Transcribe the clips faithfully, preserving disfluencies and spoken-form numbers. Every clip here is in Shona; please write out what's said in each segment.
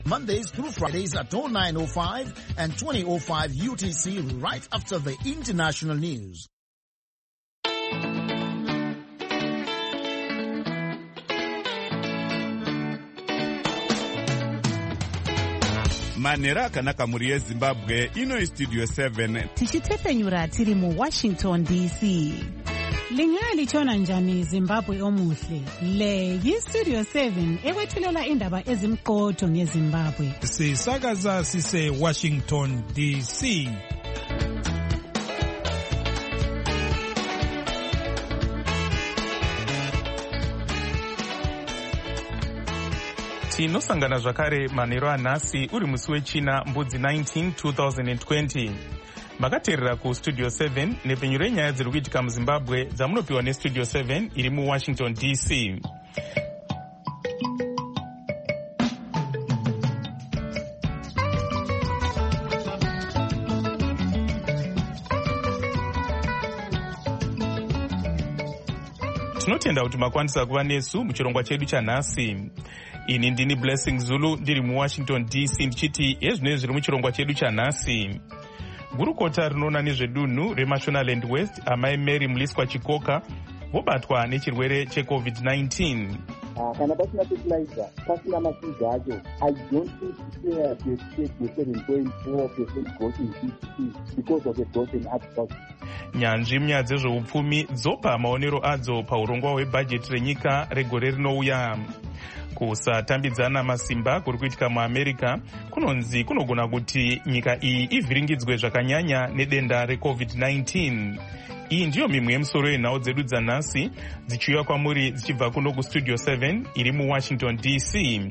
Mondays through Fridays at oh nine oh five and twenty oh five U T C right after the international news. Manera akanaka muri yeZimbabwe ino studio seven tichitepenyura tiri mu Washington D C. Lingali chona njani Zimbabwe omuhle. Le yi Studio seven ekwethulela indaba ezimqotho ngeZimbabwe. Sisakaza sise Washington D C. Tinosangana zvakare manheru anhasi uri musi wechina mbudzi nineteen twenty twenty. Makateerera kustudio seven nepenyuro yenyaya dziri kuitika muZimbabwe dzamunopiwa nestudio seven iri muWashington D C. Tinotenda kuti makwanisa kuva nesu muchirongwa chedu chanhasi. Ini ndini Blessing Zulu ndiri muWashington D C ndichiti ezvinezvi zviri muchirongwa chedu chanhasi. Gurukota rinoona nezvedunhu reMashonaland West amai Mary Mliswa Chikoka vobatwa nechirwere checovid nineteen. Uh, kana pasina fertilizer pasina mashizha acho I don't think the state the seven point four percent growth in G D P because of the growth in agriculture. Nyanzvi munyaya dzezveupfumi dzopa maonero adzo paurongwa hwebhajeti renyika regore rinouya. Kusatambidzana masimba kuri kuitika muAmerica kunonzi kunogona kuti nyika iyi ivhiringidzwe zvakanyanya nedenda recovid nineteen. Iyi ndiyo mimwe yemusoro yenhau dzedu dzanhasi dzichiuya kwamuri dzichibva kuno kustudio seven iri muWashington D C.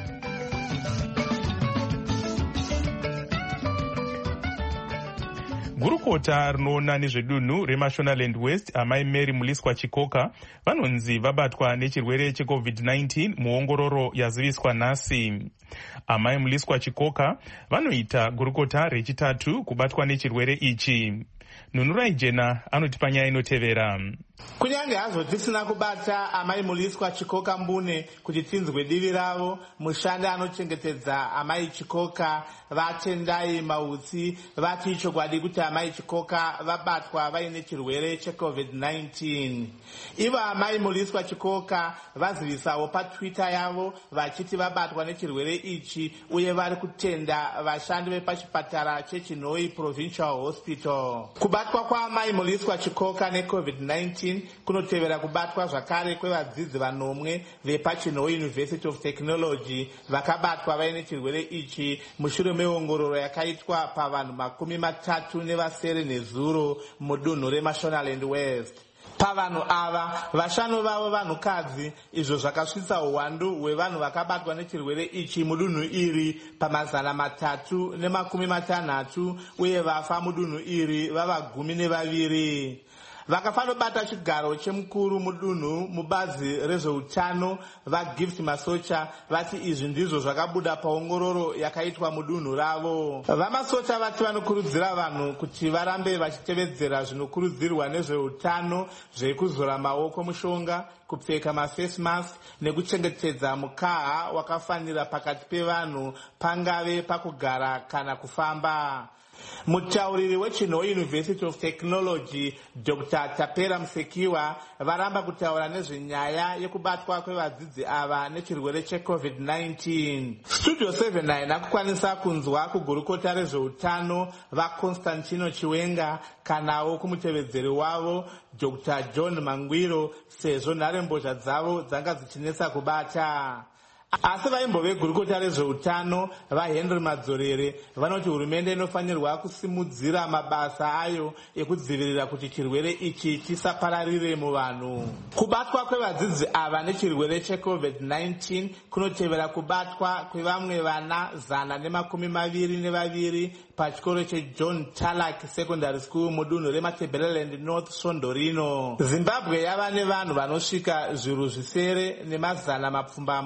Gurukota rinoona nezvedunhu reMashonaland West amai Mary Mliswa Chikoka vanonzi vabatwa nechirwere checovid nineteen muongororo yaziviswa nhasi. Amai Mliswa Chikoka vanoita gurukota rechitatu kubatwa nechirwere ichi. Nunurai Jena anotipa nyaya inotevera. Kunyange hazvo tisina kubata amai Mliswa Chikoka Mbune kuti tinzwe divi ravo, mushandi anochengetedza amai Chikoka vatendai mautsi vati chokwadi kuti amai Chikoka vabatwa vaine chirwere checovid nineteen. Ivo amai Mliswa Chikoka vazivisawo paTwitter yavo vachiti vabatwa nechirwere ichi uye vari kutenda vashandi vepachipatara cheChinoi Provincial Hospital. Kubatwa kwaamai Mliswa Chikoka necovid nineteen kunotevera kubatwa zvakare kwevadzidzi vanomwe vepaChinoi University of Technology vakabatwa vaine chirwere ichi mushure meongororo yakaitwa pavanhu makumi matatu nevasere nezuro mudunhu reMashonaland West. Pavanhu ava vashanu vavo vanhukadzi, izvo zvakasvitsa uwandu hwevanhu vakabatwa nechirwere ichi mudunhu iri pamazana matatu nemakumi matanhatu uye vafa mudunhu iri vava gumi nevaviri. Vakafanobata chigaro chemukuru mudunhu mubazi rezveutano vaGift Masocha vati izvi ndizvo zvakabuda paongororo yakaitwa mudunhu ravo. VaMasocha vati vanokurudzira vanhu kuti varambe vachitevedzera zvinokurudzirwa nezveutano zvekuzora maoko mushonga, kupfeka maface mask nekuchengetedza mukaha wakafanira pakati pevanhu pangave pakugara kana kufamba. Mutauriri weChinoi University of Technology Doctor Tapera Musekiwa varamba kutaura nezvenyaya yekubatwa kwevadzidzi ava nechirwere checovid nineteen. Studio seven akukwanisa kunzwa kugurukota rezveutano vaConstantino Chiwenga kanawo kumutevedzeri wavo Doctor John Mangwiro sezvo nharembozha dzavo dzanga dzichinetsa kubata. Asi vaimbo vegurukota rezveutano vaHenry Madzorere vanoti hurumende inofanirwa kusimudzira mabasa ayo ekudzivirira kuti chirwere ichi chisapararire muvanhu. Kubatwa kwevadzidzi ava nechirwere checovid nineteen kunotevera kubatwa kwevamwe vana zana nemakumi maviri nevaviri pachikoro cheJohn Tarlac Secondary School mudunhu reMatabeleland North Sondorino. Zimbabwe yava nevanhu vanosvika zviru zvisere nemazana mapfumbamwe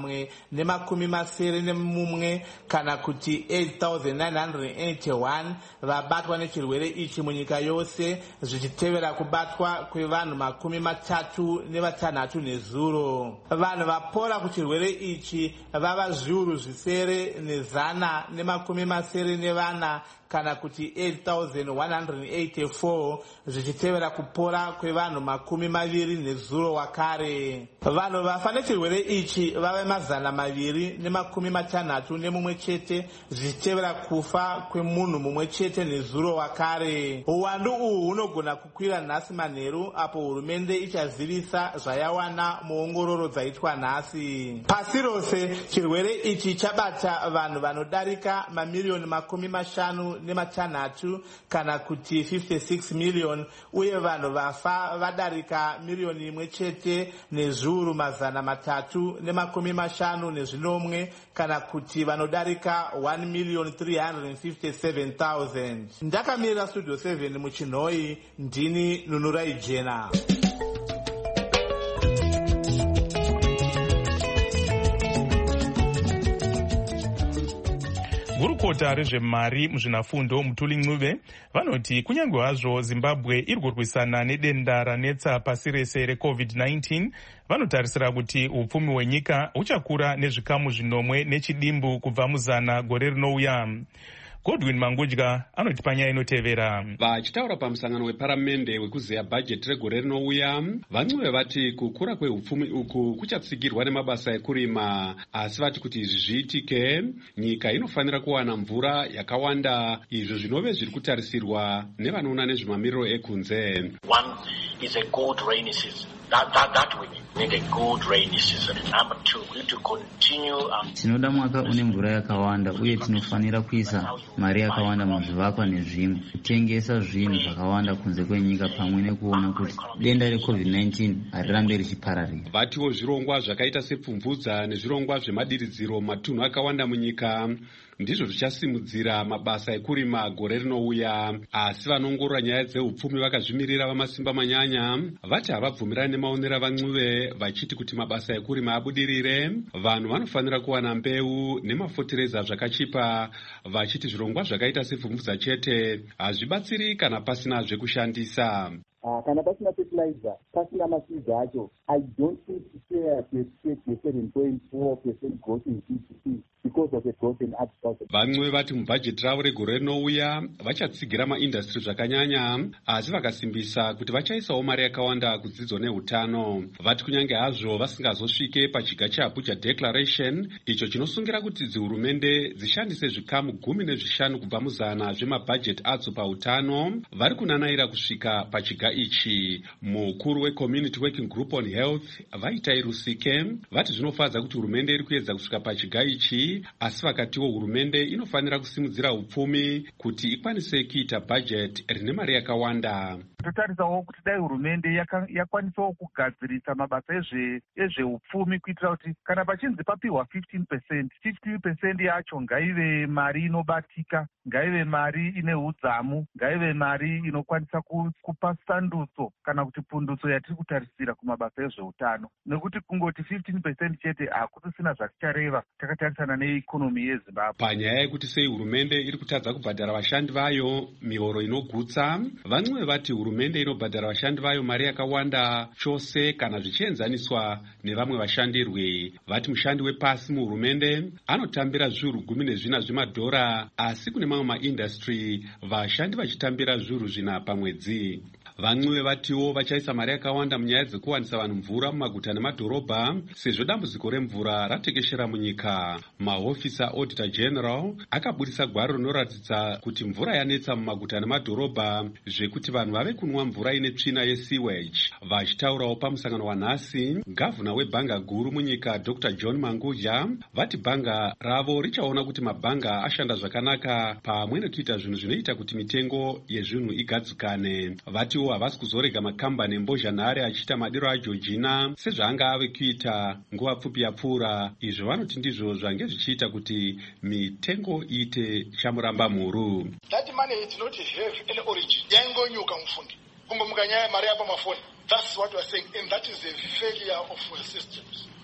nemakumi masere nemumwe kana kuti eight thousand nine hundred eighty-one vabatwa nechirwere ichi munyika yose, zvichitevera kubatwa kwevanhu makumi matatu nevatanhatu nezuro. Vanhu vapora kuchirwere ichi vava zviuru zvisere nezana nemakumi masere nevana kana kuti eight thousand one hundred eighty-four, zvichitevera kupora kwevanhu makumi maviri nezuro wakare. Vanhu vafa nechirwere ichi vave mazana maviri nemakumi matanhatu nemumwe chete, zvichitevera kufa kwemunhu mumwe chete nezuro wakare. Uwandu uhu hunogona kukwira nhasi manheru apo hurumende ichazivisa zvayawana muongororo dzaitwa nhasi. Pasi rose chirwere ichi chabata vanhu vanodarika mamiliyoni makumi mashanu nematanhatu kana kuti fifty-six million, uye vanhu vafa vadarika miliyoni imwe chete nezviuru mazana matatu nemakumi mashanu nezvinomwe kana kuti vanodarika one million three hundred fifty-seven thousand. Ndakamirira Studio seven muchinhoi, ndini Nunurai Jena. Gurukota rezvemari muzvinafundo Mutuli Ncube vanoti kunyange hazvo Zimbabwe iri kurwisana nedenda ranetsa pasi rese recovid nineteen, vanotarisira kuti upfumi hwenyika huchakura nezvikamu zvinomwe nechidimbu kubva muzana gore rinouya. Godwin Mangudya anoti panyaya inotevera. Vachitaura pamusangano weparamende wekuzeya bhajeti regore rinouya, Vancube vati kukura kweupfumi uku kuchatsigirwa nemabasa ekurima, asi vati kuti izvi zviitike nyika inofanira kuwana mvura yakawanda, izvo zvinove zviri kutarisirwa nevanoona nezvemamiriro ekunze. One is a good rainy season. That, that, that we need a good rainy season. Number two, we need to continue. Um, tinoda mwaka une mvura yakawanda, uye tinofanira kuisa mari yakawanda muzvivakwa nezvimwe, kutengesa zvinhu zvakawanda kunze kwenyika, pamwe nekuona kuti denda recovid nineteen harirambe richipararira. Vatiwo zvirongwa zvakaita sepfumvudza nezvirongwa zvemadiridziro matunhu akawanda munyika ndizvo zvichasimudzira mabasa ekurima gore rinouya, asi vanongorora nyaya dzeupfumi vakazvimirira vamasimba manyanya vati havabvumirani nemaonero aVancube, vachiti kuti mabasa ekurima abudirire vanhu vanofanira kuwana mbeu nemafotereza zvakachipa, vachiti zvirongwa zvakaita sepfumvudza chete hazvibatsiri kana pasina zvekushandisa. Uh, kana pasina fertilizer, pasina mashizha acho, I don't think fair to expect the seven point four percent growth in G D P because of the growth in agriculture. Vancube vati mubhajeti ravo regore rinouya vachatsigira maindastri zvakanyanya, asi vakasimbisa kuti vachaisawo mari yakawanda kudzidzo neutano. Vati kunyange hazvo vasingazosvike pachiga cheAbuja Declaration, icho chinosungira kuti dzihurumende dzishandise zvikamu gumi nezvishanu kubva muzana zvemabhajeti adzo pautano, vari kunanaira kusvika pachiga ichi. Mukuru weCommunity Working Group on Health Vaitai Rusike vati zvinofadza kuti hurumende iri kuedza kusvika pachiga ichi, asi vakatiwo hurumende inofanira kusimudzira upfumi kuti ikwanise kuita bhajeti rine mari yakawanda. Totarisawo kuti dai hurumende yakwanisawo kugadzirisa mabasa ezveupfumi kuitira kuti kana pachinzi papiwa fifteen percent, fifty percent yacho ngaive mari inobatika, ngaive mari ine udzamu, ngaive mari inokwanisa kupa sandutso kana kuti pundutso yatiri kutarisira kumabasa ezveutano, nekuti kungoti fifteen percent chete hakusisina zvatichareva takatarisana neikonomi yeZimbabwe. Panyaya yekuti sei hurumende iri kutadza kubhadhara vashandi vayo mihoro inogutsa, Vancube vati hurumende inobhadhara vashandi vayo mari yakawanda chose kana zvichienzaniswa nevamwe vashandirwi. Vati mushandi wepasi muhurumende anotambira zviuru gumi nezvina zvemadhora, asi kune mamwe maindastri vashandi vachitambira zviuru zvina pamwedzi. Vancube vatiwo vachaisa mari yakawanda munyaya dzekuwanisa vanhu mvura mumaguta nemadhorobha, sezvo dambudziko remvura ratekeshera munyika. Mahofisa Auditor General akabudisa gwaro rinoratidza kuti mvura yanetsa mumaguta nemadhorobha, zvekuti vanhu vave kunwa mvura ine tsvina yesewage. Vachitaurawo pamusangano wanhasi, gavhuna webhanga guru munyika Doctor John Mangudya vati bhanga ravo richaona kuti mabhanga ashanda zvakanaka pamwe nekuita zvinhu zvinoita kuti mitengo yezvinhu igadzikane. Vatiwo havasi kuzorega makambani embozhanhare achiita madiro aJeorgina sezvaanga ave kuita nguva pfupi yapfuura. Izvo vanoti ndizvo zvange zvichiita kuti mitengo iite chamuramba mhuru. That money did not have any origin. Yangonyuka mfundi. Kungomukanya mari yapa mafoni. That's what we are saying, and that is a failure of our systems.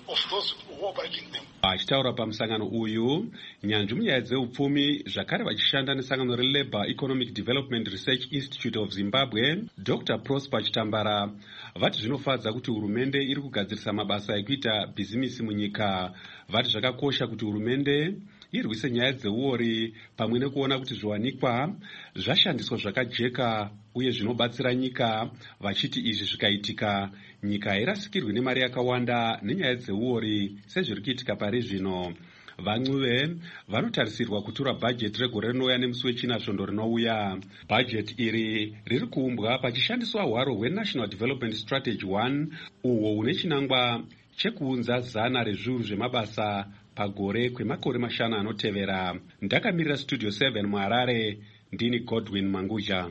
of those who are operating them. Achitaura pamusangano uyu, nyanzvi munyaya dzeupfumi zvakare vachishanda nesangano reLabour Economic Development Research Institute of Zimbabwe, Doctor Prosper Chitambara vati zvinofadza kuti hurumende iri kugadzirisa mabasa ekuita bhizimisi munyika. Vati zvakakosha kuti hurumende irwise nyaya dzeuori pamwe nekuona kuti zviwanikwa zvashandiswa zvakajeka uye zvinobatsira nyika, vachiti izvi zvikaitika nyika hairasikirwi nemari yakawanda nenyaya dzeuori sezviri kuitika pari zvino. Van'uve vanotarisirwa kutura bhajeti regore rinouya nemusi wechina svondo rinouya. Bhajeti iri riri kuumbwa pachishandiswa hwaro hweNational Development Strategy one uhwo hune chinangwa chekuunza zana rezviuru zvemabasa pagore kwemakore mashanu anotevera. Ndakamirira Studio seven muHarare, ndini Godwin Manguja.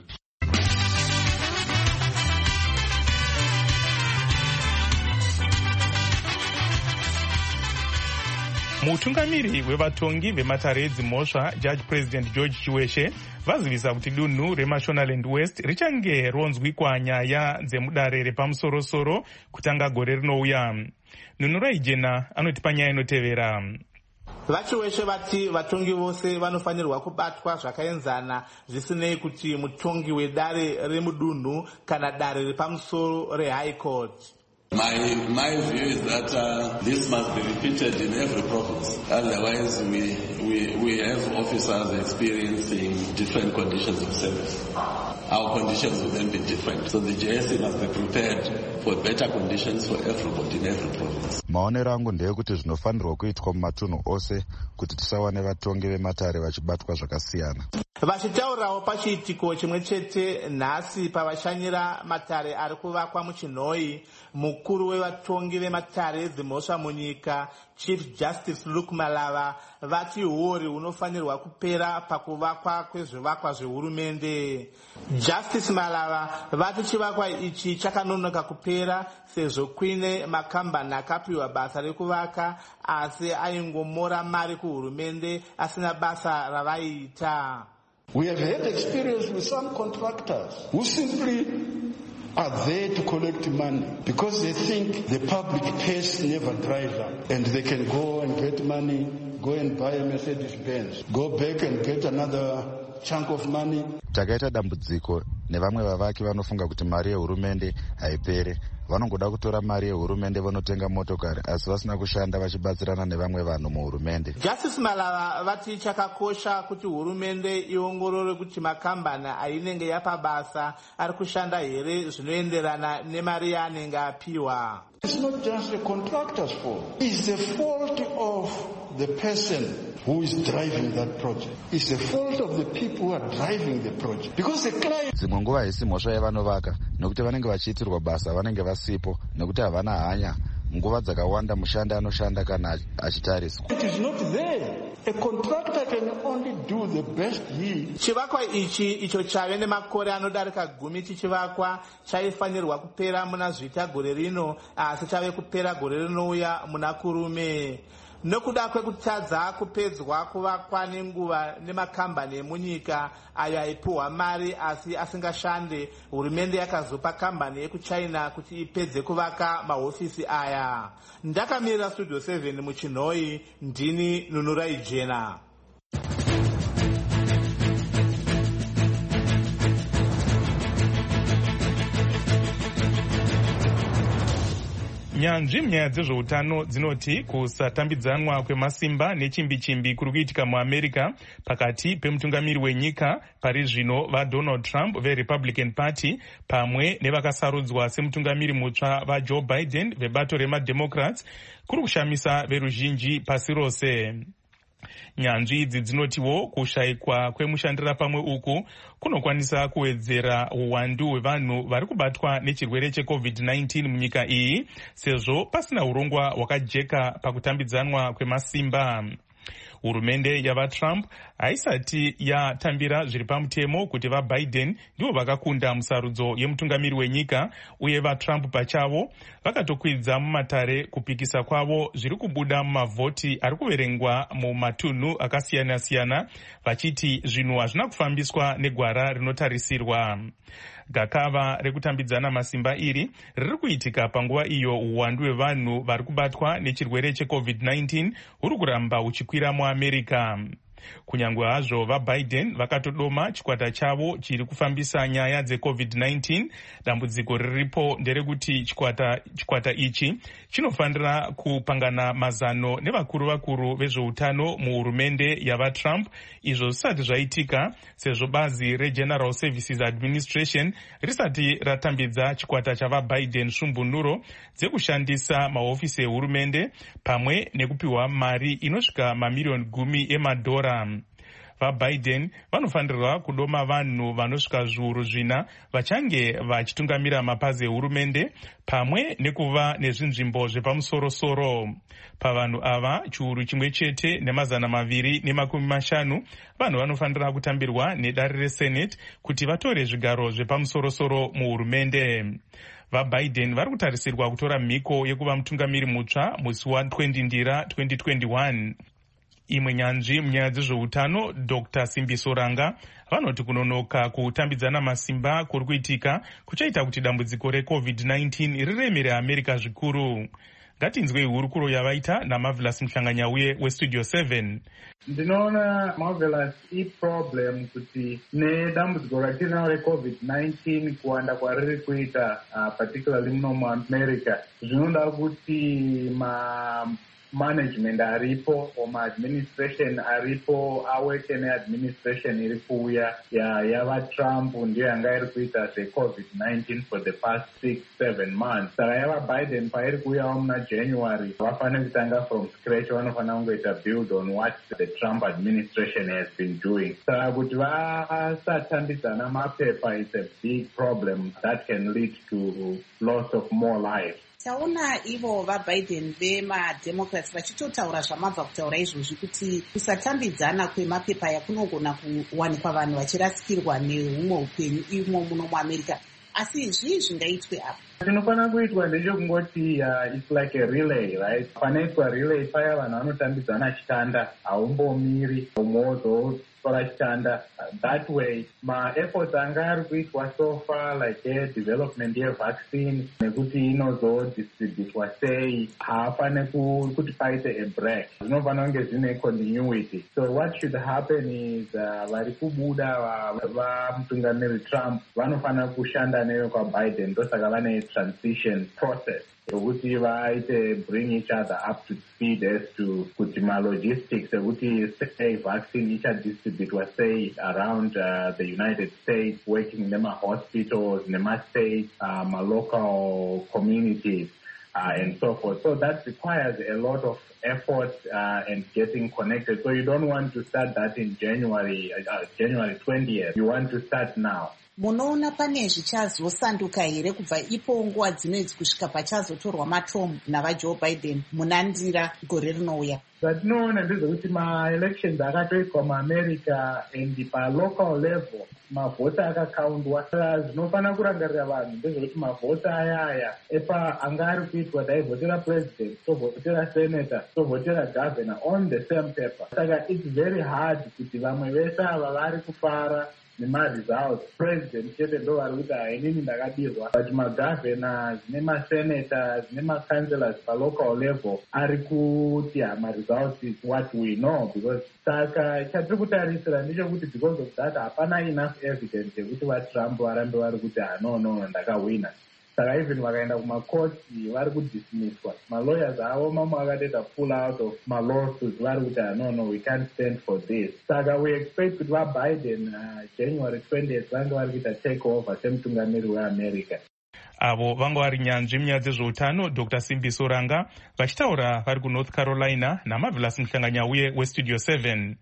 Mutungamiri wevatongi vematare edzimhosva Judge President George Chiweshe vazivisa kuti dunhu reMashonaland West richange ronzwikwa nyaya dzemudare repamusorosoro kutanga gore rinouya. Nunurai Jena anotipa nyaya inotevera. Vachiweshe vati vatongi vose vanofanirwa kubatwa zvakaenzana zvisinei kuti mutongi wedare remudunhu kana dare repamusoro reHigh Court. My, my view is that uh, this must be repeated in every province. Otherwise, we, we, we have officers experiencing different conditions of service. Our conditions will then be different. So the J S C must be prepared for better conditions for everybody in every province. Maonero angu ndeyekuti zvinofanirwa kuitwa mumatunhu ose kuti tisawane vatongi vematare vachibatwa zvakasiyana. Vachitaurawo pachiitiko chimwe chete nhasi pavashanyira matare ari kuvakwa muChinhoi, mukuru wevatongi vematare edzimhosva munyika Chief Justice Luke Malava vati huori hunofanirwa kupera pakuvakwa kwezvivakwa zvehurumende. Justice Malava vati chivakwa ichi chakanonoka kupera sezvo kuine makambani akapiwa basa rekuvaka asi aingomora mari kuhurumende asina basa ravaiita. We have had experience with some contractors who simply are there to collect money because they think the public purse never dries up and they can go and get money, go and buy a Mercedes Benz, go back and get another chunk of money. Takaita dambudziko nevamwe vavaki vanofunga kuti mari yehurumende haipere. Vanongoda kutora mari yehurumende vanotenga motokari asi vasina kushanda vachibatsirana nevamwe vanhu muhurumende. Justice Malava vati chakakosha kuti hurumende iongorore kuti makambani ainenge yapa basa ari kushanda here zvinoenderana nemari yaanenge apiwa. It's not just the contractor's fault. It's the fault of the person who is driving that project. It's the fault of the people who are driving the project. Because the client... Dzimwe nguva haisi mhosva yevanovaka nokuti vanenge vachiitirwa basa vanenge vasipo nekuti havana hanya. Nguva dzakawanda mushandi anoshanda kana achitariswa. It is not there. A contractor can only do the best he. Chivakwa ichi icho chave nemakore anodarika gumi chichivakwa chaifanirwa kupera muna Zvita gore rino asi chave kupera gore rinouya muna Kurume. Nokuda kwekutadza kupedzwa kuvakwa nenguva nemakambani emunyika ayo aipiwa mari asi asingashande, hurumende yakazopa kambani yekuChina kuti ipedze kuvaka mahofisi aya. Ndakamirira Studio seven muChinhoi, ndini Nunurai Jena. Nyanzvi munyaya dzezveutano dzinoti kusatambidzanwa kwemasimba nechimbi-chimbi kuri kuitika muAmerica pakati pemutungamiri wenyika pari zvino vaDonald Trump veRepublican Party pamwe nevakasarudzwa semutungamiri mutsva vaJoe Biden vebato remaDemocrats kuri kushamisa veruzhinji pasi rose. Nyanzvi idzi dzinotiwo kushayikwa kwemushandira pamwe uku kunokwanisa kuwedzera uwandu hwevanhu vari kubatwa nechirwere checovid nineteen munyika iyi sezvo pasina urongwa hwakajeka pakutambidzanwa kwemasimba. hurumende yavatrump haisati yatambira zviri pamutemo kuti vabiden ndivo vakakunda musarudzo yemutungamiri wenyika, uye vatrump pachavo vakatokwidza mumatare kupikisa kwavo zviri kubuda mumavhoti ari kuverengwa mumatunhu akasiyana-siyana, vachiti zvinhu hazvina kufambiswa negwara rinotarisirwa. Gakava rekutambidzana masimba iri riri kuitika panguva iyo uwandu hwevanhu vari kubatwa nechirwere checovid nineteen huri kuramba huchikwira muAmerica. Kunyange hazvo vaBiden vakatodoma chikwata chavo chiri kufambisa nyaya dzecovid nineteen, dambudziko riripo nderekuti chikwata, chikwata ichi chinofanira kupangana mazano nevakuru vakuru vezveutano muhurumende yavatrump, izvo zvisati zvaitika sezvo bazi reGeneral Services Administration risati ratambidza chikwata chavaBiden svombonuro dzekushandisa mahofisi ehurumende pamwe nekupiwa mari inosvika mamiliyoni gumi emadhora. VaBiden vanofanirwa kudoma vanhu vanosvika zviuru zvina vachange vachitungamira mapazi ehurumende pamwe nekuva nezvinzvimbo zvepamusorosoro. Pavanhu ava chiuru chimwe chete nemazana maviri nemakumi mashanu vanhu vanofanira kutambirwa nedare reSenate kuti vatore zvigaro zvepamusorosoro muhurumende. VaBiden vari kutarisirwa kutora mhiko yekuva mutungamiri mutsva musi wa20 ndira twenty twenty-one. Imwe nyanzvi munyaya dzezveutano Doctor Simbi Soranga vanoti kunonoka kutambidzana masimba kuri kuitika kuchaita kuti dambudziko recovid nineteen riremere America zvikuru. Ngatinzwei hurukuro yavaita naMarvelous Mhlanganyauye weStudio seven. Ndinoona Marvelous iproblem kuti nedambudziko ratinaro recovid nineteen kuwanda kwariri kuita uh, particularly muno muAmerica zvinoda kuti ma management aripo or ma-administration aripo awete neadministration iri kuuya yavaTrump ndiyo yanga iri kuita zvecovid nineteen for the past six seven months. Saka yavaBiden pairi kuuyawo muna January vafanira kutanga from scratch, vanofanira kungoita build on what the Trump administration has been doing. Saka kuti vasatambidzana mapepa is a big problem that can lead to loss of more lives. Taona ivo vaBiden vemademocrats vachitotaura zvamabva kutaura izvozvi kuti kusatambidzana kwemapepa yakunogona kuwanikwa vanhu vachirasikirwa neumwe upenyu imo muno muAmerica. Asi zvii zvingaitwe apa? Zvinofanira kuitwa ndechekungoti uh, it's like a relay, right? Panoitwa relay paya vanhu vanotambidzana chitanda, haumbomiri umwe chitanda. That way ma-efforts anga ari kuitwa so far like a development yevaccine nekuti inozodistributwa sei haafane kuti paite a break, zvinofanira kunge zvine continuity. So what should happen is uh, vari kubuda vamutungamiri Trump vanofanira kushanda newe kwaBiden, ndosaka vane transition process yokuti vaite bring each other up to speed as to kuti ma-logistics ekuti sei vaccine ichadistributwa sei around uh, the United States, working nema-hospitals, nema-states, uh, ma-local communities, uh, and so forth. So that requires a lot of effort uh, and getting connected. So you don't want to start that in January, uh, January twentieth. You want to start now. Munoona pane zvichazosanduka here kubva ipo nguva dzinedzi kusvika pachazotorwa maTrump navaJoe Biden muna ndira gore rinouya? Zvatinoona ndezvekuti ma-elections akatoitwa muAmerica and pa-local level mavhota akakaundwa. Zvinofanira kurangarira vanhu ndezvekuti mavhota aya aya epa anga ari kuitwa taivhotera president, tovhotera senator, tovhotera governor on the same paper. Saka it's very hard kuti vamwe vese ava vari kufara nema-results. President chete ndo vari kuti hainini ndakadirwa, but ma-governors nema-senators nema-councillors pa-local level ari kuti ma-results is what we know. Because saka chatiri kutarisira ndechekuti because of that hapana enough evidence yekuti vaTrump varambe vari kuti ah no no ndakawina. Saka even vakaenda kumakoti vari kudismisswa. Ma-lawyers avo mamwe akatoita pull out of ma-lawsuits vari kuti ah no no we can't stand for this. Saka we expect kuti vaBiden uh, January twentieth vange vari kuita take over semutungamiri weAmerica. Avo vanga vari nyanzvi munyaya dzezveutano Doctor Simbi Soranga vachitaura vari kuNorth Carolina naMarvelous Mhlanganyauye weStudio seven.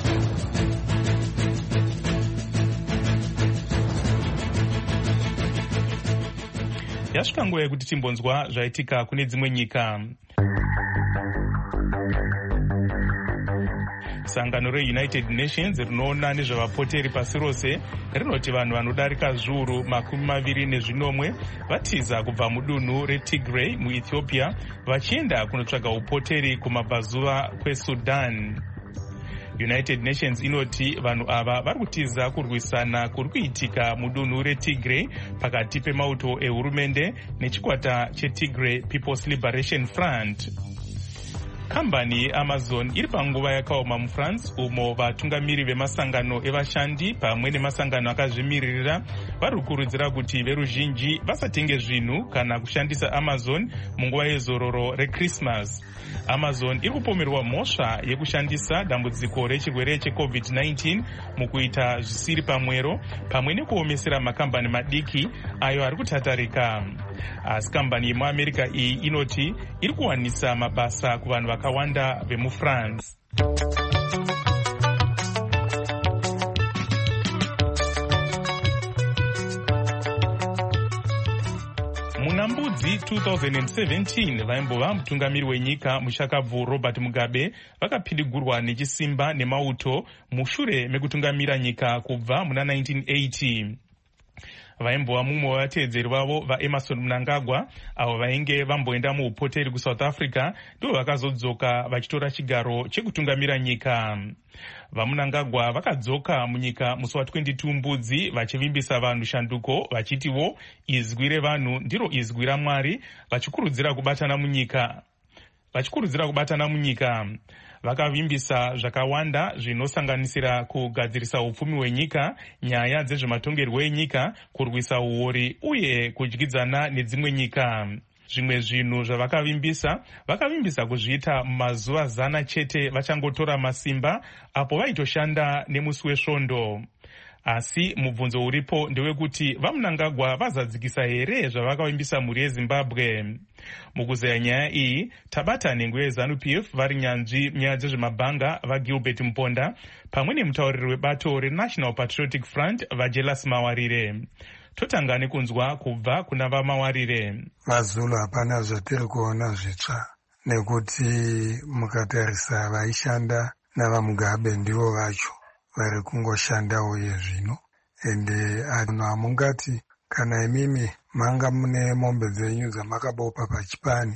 Yasvika nguva yekuti timbonzwa zvaitika kune dzimwe nyika. sangano reunited nations rinoona nezvevapoteri pasi rose rinoti vanhu vanodarika zviuru makumi maviri nezvinomwe vatiza kubva mudunhu retigray muethiopia vachienda kunotsvaga upoteri kumabvazuva kwesudan. United Nations inoti vanhu ava vari kutiza kurwisana kuri kuitika mudunhu retigray pakati pemauto ehurumende nechikwata chetigray People's Liberation Front. Kambani Amazon iri panguva yakaoma muFrance umo vatungamiri vemasangano evashandi pamwe nemasangano akazvimirira vari kukurudzira kuti veruzhinji vasatenge zvinhu kana kushandisa Amazon munguva yezororo reChristmas. Amazon iri kupomerwa mhosva yekushandisa dambudziko rechirwere checovid nineteen mukuita zvisiri pamwero pamwe nekuomesera makambani madiki ayo ari kutatarika. Asi kambani yemuAmerica iyi inoti iri kuwanisa mabasa kuvanhu vakawanda vemuFrance. Muna mbudzi two thousand seventeen vaimbova mutungamiri wenyika mushakabvu Robert Mugabe vakapindigurwa nechisimba nemauto mushure mekutungamira nyika kubva muna nineteen eighty. Vaimbova mumwe wevateedzeri vavo vaEmerson Mnangagwa avo vainge vamboenda muupoteri kuSouth Africa ndivo vakazodzoka vachitora chigaro chekutungamira nyika. VaMnangagwa vakadzoka munyika musi wa twenty-two mbudzi vachivimbisa vanhu shanduko vachitiwo izwi revanhu ndiro izwi raMwari vachikurudzira kubatana munyika. Vachikurudzira kubatana munyika. Vakavimbisa zvakawanda zvinosanganisira kugadzirisa upfumi hwenyika, nyaya dzezvematongerwo enyika, kurwisa uori uye kudyidzana nedzimwe nyika. Zvimwe zvinhu zvavakavimbisa, vakavimbisa kuzviita mumazuva zana chete vachangotora masimba apo vaitoshanda nemusi wesvondo. Asi mubvunzo uripo ndewekuti vaMnangagwa vazadzikisa here zvavakavimbisa mhuri yeZimbabwe. Mukuzeya nyaya iyi tabata nhengo yeZANU-P F vari nyanzvi nyaya dzezvemabhanga vaGilbert Mponda pamwe nemutauriri webato reNational Patriotic Front vaJelas Mawarire. Totanga nekunzwa kubva kuna vaMawarire. VaZulu hapana zvatiri kuona zvitsva nekuti mukatarisa vaishanda navaMugabe ndivo vacho vari kungoshandawo yezvino ende anhu hamungati kana imimi manga mune mombe dzenyu dzamakabopa pachipani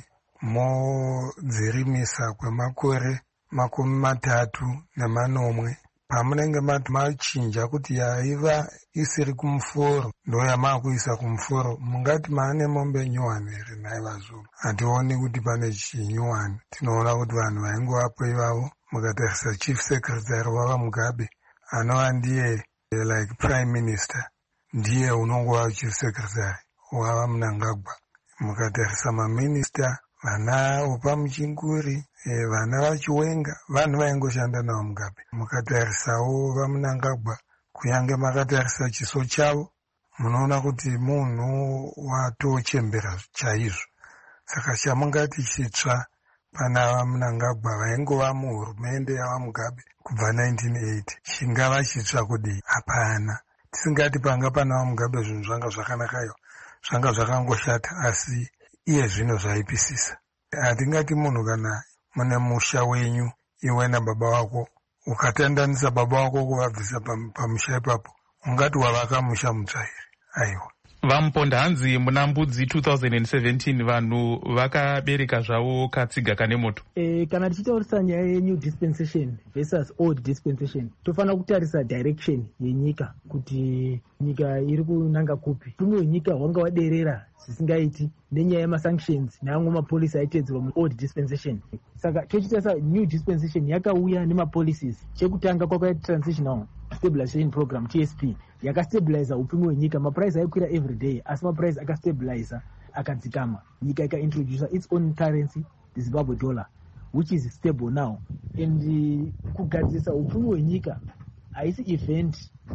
modzirimisa kwemakore makumi matatu nemanomwe pamunenge mati machinja kuti yaiva isiri kumuforo ndo yamakuisa kumuforo mungati maane mombe nyuwani here naye vaZulu. Hationi kuti pane chinyuwani. Tinoona kuti vanhu vaingovapo ivavo mukatarisa chief secretary wava Mugabe anova ndiye like prime minister ndiye unongova chief secretary wava Mnangagwa. Mukatarisa maminista vana Upamuchinguri e, vana vaChiwenga vanhu vaingoshanda navo Mugabe. Mukatarisawo vaMnangagwa kunyange makatarisa chiso chavo munoona kuti munhu watochembera chaizvo. Saka chamungati chitsva pana vaMnangagwa vaingova muhurumende yava Mugabe kubva nineteen eighty chingava chitsva kudii? Hapana. Tisingati panga pana vaMugabe zvinhu zvanga zvakanakayo, zvanga zvakangoshata, asi iye zvino zvaipisisa. Hatingati munhu kana mune musha wenyu iwe nababa wako ukatandanisa baba wako kuvabvisa pamusha ipapo ungati wavaka musha mutsvairi. Aiwa. Vamponda hanzi muna mbudzi two thousand seventeen vanhu vakabereka zvavo katsiga kane moto. E, kana tichitaurisa nyaya yenew dispensation versus old dispensation tofanira kutarisa direction yenyika kuti nyika iri kunanga kupi. Upfumi hwenyika hwanga waderera zvisingaiti nenyaya yemasanctions neamwe mapolisi aiteedzerwa muold dispensation. Saka tochitarisa new dispensation yakauya nemapolicies. Chekutanga kwakaita transitional stabilization program T S P yakastabiliza upfumi hwenyika. Maprice aikwira every day asi maprice akastabiliza akadzikama. Nyika ikaintroduce its own currency, the Zimbabwe dollar, which is stable now. And uh, kugadzisa upfumi hwenyika haisi event,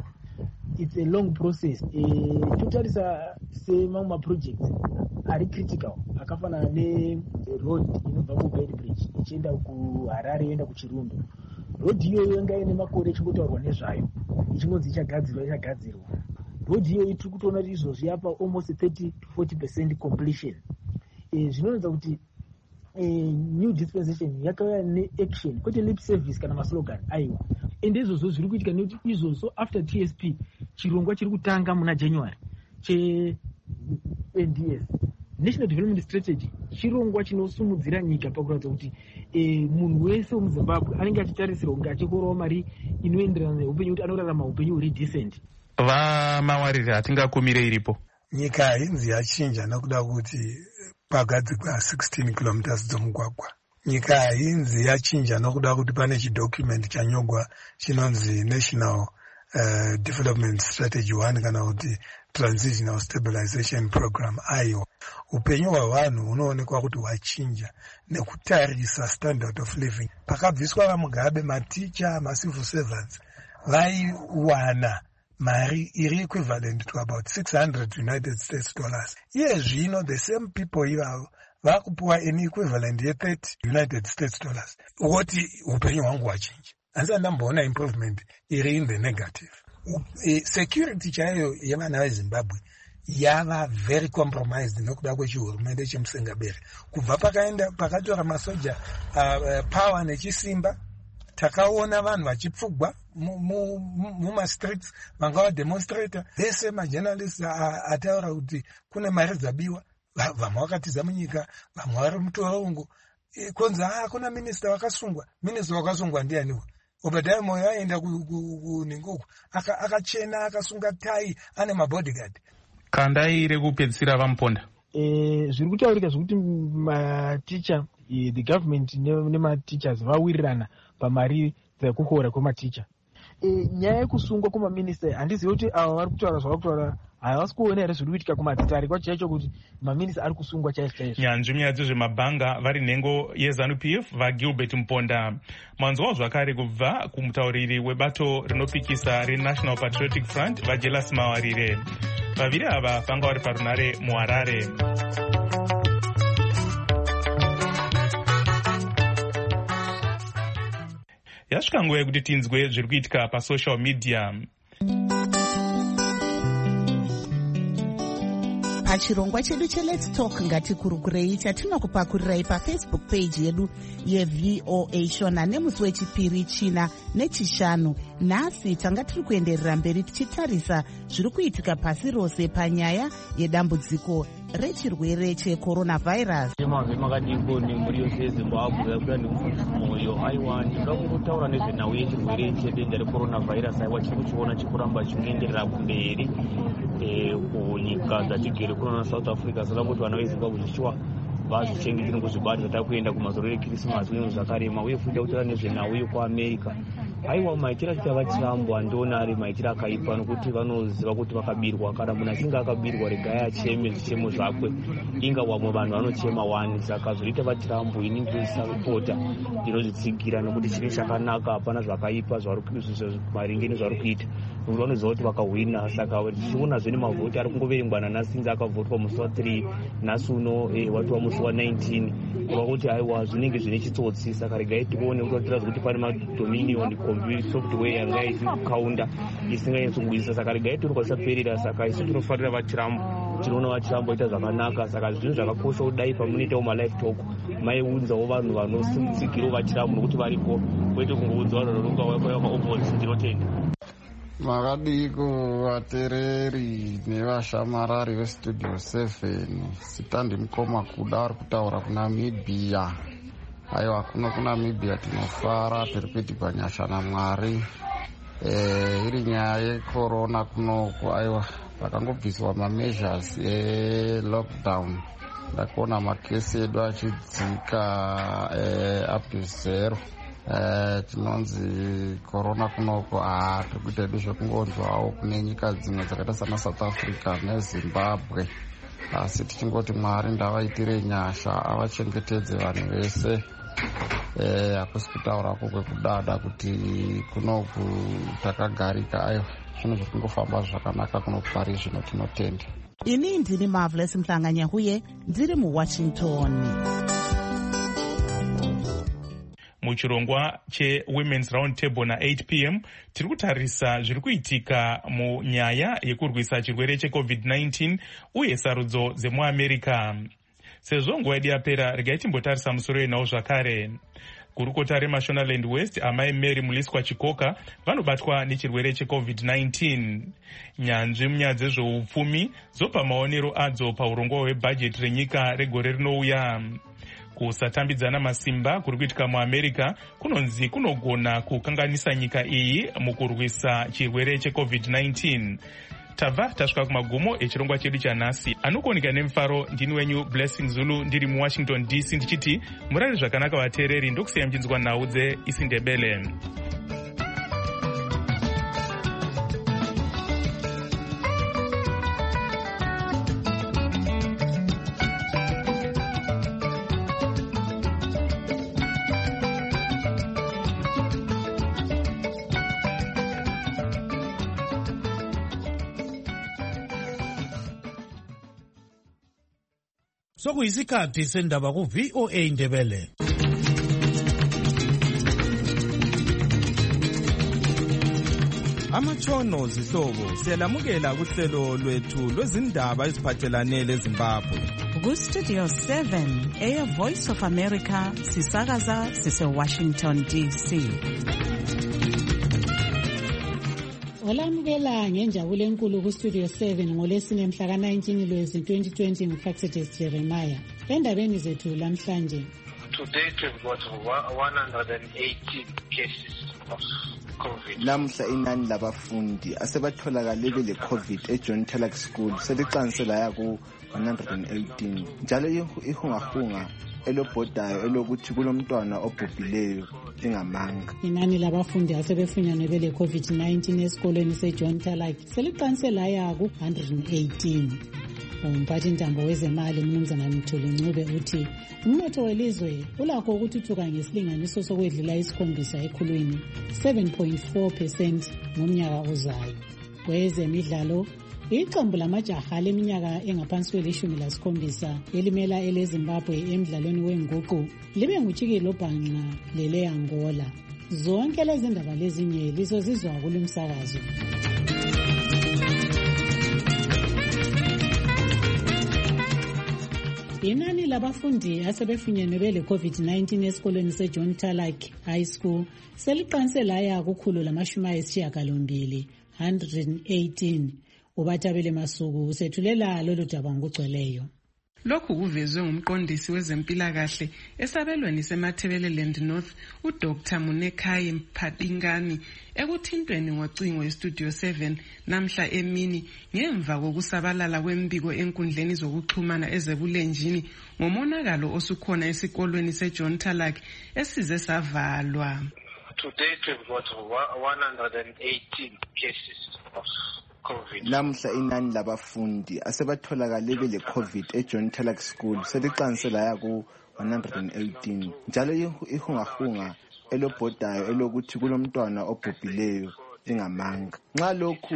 it's a long process. Uh, totarisa semamwe maprojects ari critical akafanana neroad inobva kuBed Bridge ichienda kuHarare yoenda kuChirundo. Road iyoyo yanga ine makore ichingotaurwa nezvayo ichingonzi ichagadzirwa ichagadzirwa. Road iyoyo tiri kutoona kuti izvozvi yapa almost thirty to forty percent completion. E, zvinoratidza kuti eh, new dispensation yakauya neaction kwete lip service kana maslogan aiwa ende izvozvo zviri kuitika nekuti izvozvo after T S P chirongwa chiri kutanga muna January che N D S National Development Strategy chirongwa chinosumudzira nyika pakuratidza kuti e, munhu wese wemuZimbabwe anenge achitarisirwa kunge achikorawo mari inoenderana neupenyu kuti anorarama upenyu huri decent. Vamawariri hatingakumire iripo. Nyika hainzi yachinja nokuda kuti pagadzikwa sixteen kilometers dzomugwagwa. Nyika hainzi yachinja nokuda kuti pane chidocument chanyogwa chinonzi National uh, Development Strategy one kana kuti Transitional Stabilization Program ayo. Upenyu hwavanhu unoonekwa kuti hwachinja nekutarisa standard of living. Pakabviswa vamugabe maticha macivil servants vaiwana mari iri equivalent to about six hundred United States dollars. Iye zvino the same people ivavo vakupuwa an equivalent ye thirty United States dollars. Woti upenyu hwangu hwachinja. Hanzi andamboona improvement iri in the negative. Uh, security chaiyo yevana veZimbabwe yava very compromised nokuda kwechihurumende chemusengabere. Kubva pakaenda pakatora masoja uh, uh, power nechisimba, takaona vanhu vachipfugwa mumastreets vanga vademonstrator vese majournalists ataura kuti kune mari dzabiwa, vamwe vakatiza munyika, vamwe vari mutorongo. Konzi ah kuna minister wakasungwa. Minister wakasungwa ndianiwo? Obadiah Moyo aenda kuninguku akachena akasunga tai ane mabodyguard. Kandai rekupedzisira vamuponda. Eh zviri kutaurika zvekuti maticha the government nema-teachers vawirirana pamari dzekukora kwematicha. E, nyaya yekusungwa kwemaminista handizivi kuti ava vari kutaura zvava kutaura havasi kuona here zviri kuitika kumatitari kwacho chaicho kuti maminista ari kusungwa chaizvo chaizvo. Nyanzvi nyaya dzezvemabhanga vari nhengo yeZANU-P F vaGilbert Mponda. Mwanzwawo zvakare kubva kumutauriri webato rinopikisa reNational Patriotic Front vaJelas Mawarire. Vaviri ava vanga vari parunare muHarare. Yasvika nguva yekuti tinzwe zviri kuitika pasocial media. Pachirongwa chedu cheLet's Talk ngatikurukurei chatinokupakurirai pafacebook page yedu yeV O A Shona nemusi wechipiri china nechishanu. Nhasi tanga tiri kuenderera mberi tichitarisa zviri kuitika pasi rose panyaya yedambudziko rechirwere checoronavirus. Manzwe makadiko nemhuri yose yeZimbabwe yakuda nemwoyo aiwa ndinoda kungotaura nezvenhau yechirwere chedenda recoronavirus aiwa chiri kuchiona chikuramba chinoenderera kumberi kunyika dzatigere kuno naSouth Africa. Saka kuti vana veZimbabwe zvichiwa vazvichengeteni kuzvibata zvatava kuenda kumazoro ekrisimasi uye zvakarema uye futi kutaura nezvenhau yekuAmerica. Aiwa maitiro achita vaTrump andiona ari maitiro akaipa nokuti vanoziva kuti vakabirwa. Kana munhu achinge akabirwa regai acheme zvichemo zvakwe, inga vamwe vanhu vanochema wani. Saka zvinoita vaTrump ini ndosapota ndinozvitsigira nokuti chine chakanaka hapana zvakaipa maringe nezvari kuita nokuti vanoziva kuti vakahwina. Saka tichiona zvene mavhoti ari kungoverengwa nanhasi akavhotwa musi wa3 nhasi uno wati wamusi wa19 kuva kuti aiwa zvinenge zvine chitsotsi. Saka regai tione kuti tirazi kuti pane madominion software yanga ichikaunda isinganyatsogwinyisa. Saka regai tiri kwatisaperera. Saka isu tinofarira vaTrump, tinoona vaTrump vaita zvakanaka. Saka zvinhu zvakakosha kudai pamunoitawo malive talk maiudzawo vanhu vanositsigirawo vaTrump nokuti varipo kwete kungoudza vanhu vanonga vakaopposite. Ndinotenda. Makadiko vatereri nevashamarari vestudio seven, Sitandi Mukoma kuda vari kutaura kuNamibia. Aiwa kuno kuNamibia tinofara peripeti nyasha naMwari. Eh iri nyaya yecorona kunoko aiwa pakangobviswa mameasures elockdown. Ndakuona makesi edu achidzika eh up to zero. Eh tinonzi corona kunoko ah tiri kuita edu zvekungonzwawo kune nyika dzimwe dzakaita sana South Africa neZimbabwe. Asi tichingoti Mwari ndavaitire nyasha avachengetedze vanhu vese. Eh hakusi kutaurako kwekudada kuti kunoku takagarika aiwa zvinhu zviri kungofamba zvakanaka kunoku pari zvino tinotenda. Ini ndini Marvelous Mhlanga-Nyahuye ndiri muWashington. Muchirongwa cheWomen's Round Table na8 p m tiri kutarisa zviri kuitika munyaya yekurwisa chirwere checovid nineteen uye sarudzo dzemuAmerica. sezvo nguva yedu yapera regai timbotarisa musoro yenhau zvakare. Gurukota reMashonaland West amai Mary Muliswa Chikoka vanobatwa nechirwere checovid nineteen. Nyanzvi munyaya dzezveupfumi dzopa maonero adzo paurongwa hwebhajeti renyika regore rinouya. Kusatambidzana masimba kuri kuitika muAmerica kunonzi kunogona kukanganisa nyika iyi mukurwisa chirwere checovid nineteen. Tabva tasvika kumagumo echirongwa chedu chanhasi. Anokuoneka nemufaro ndini wenyu Blessing Zulu ndiri muWashington D C ndichiti murari zvakanaka vateereri, ndokusiya mchinzwa nhau dzeIsindebele. Sokuyisikhathi sendaba ku V O A Ndebele. Amatshono zihlobo siyalamukela kuhlelo lwethu lwezindaba eziphathelane leZimbabwe. Ku Studio seven Air Voice of America sisakaza sise Washington D C. Olamukela ngenjabulo enkulu ku Studio seven ngolesine mhla ka nineteen Lwezi twenty twenty nguFaxides Jeremiah. Endabeni zethu lamhlanje. Today we've got one hundred eighty cases of COVID. Lamhla inani labafundi asebatholakale bele COVID eJohn Taylor School seliqansela ya ku one hundred eighteen. Njalo ihungahunga elobhodayo elokuthi kulomntwana obhubhileyo ingamanga. Inani labafundi asebefunyanwe bele COVID nineteen esikoleni seJohn Taylor seliqansela ya ku one hundred eighteen. Umphathintambo wezemali Mnumzana Mthuli Ncube uthi umnotho welizwe ulakho ukuthuthuka ngesilinganiso sokwedlula isikhombisa ekhulwini seven point four percent ngomnyaka ozayo. Kwezemidlalo, iqembu lamajaha leminyaka engaphansi kwelishumi lasikhombisa elimela eleZimbabwe emidlalweni wenguqu libe nguTshikilo Bhanqa lele Angola. Zonke lezi ndaba lezinye lizozizwa kulumsakazo. Inani labafundi asebefunyenwe bele COVID nineteen esikoleni seJohn Taylor High School seliqansela ya kukhulu lamashumi ayisishiyagalombili one hundred eighteen. Ubatabele Masuku usethulela lolu daba ngokugcweleyo. Lokhu kuvezwe ngumqondisi wezempilakahle esabelweni seMathebeleland North uDr Munekai Mphatingani ekuthintweni ngocingo eStudio seven namhla emini ngemva kokusabalala kwembiko enkundleni zokuxhumana ezebulenjini ngomonakalo osukhona esikolweni seJohn Taylor esize savalwa. Today we've got one hundred eighteen cases of COVID. Lamhla inani labafundi asebatholakale bele COVID eJohn Taylor School seliqansela ya ku one hundred eighteen. Njalo ihungahunga elobhodayo elokuthi kulomntwana obhubhileyo ingamanga. Nxa lokhu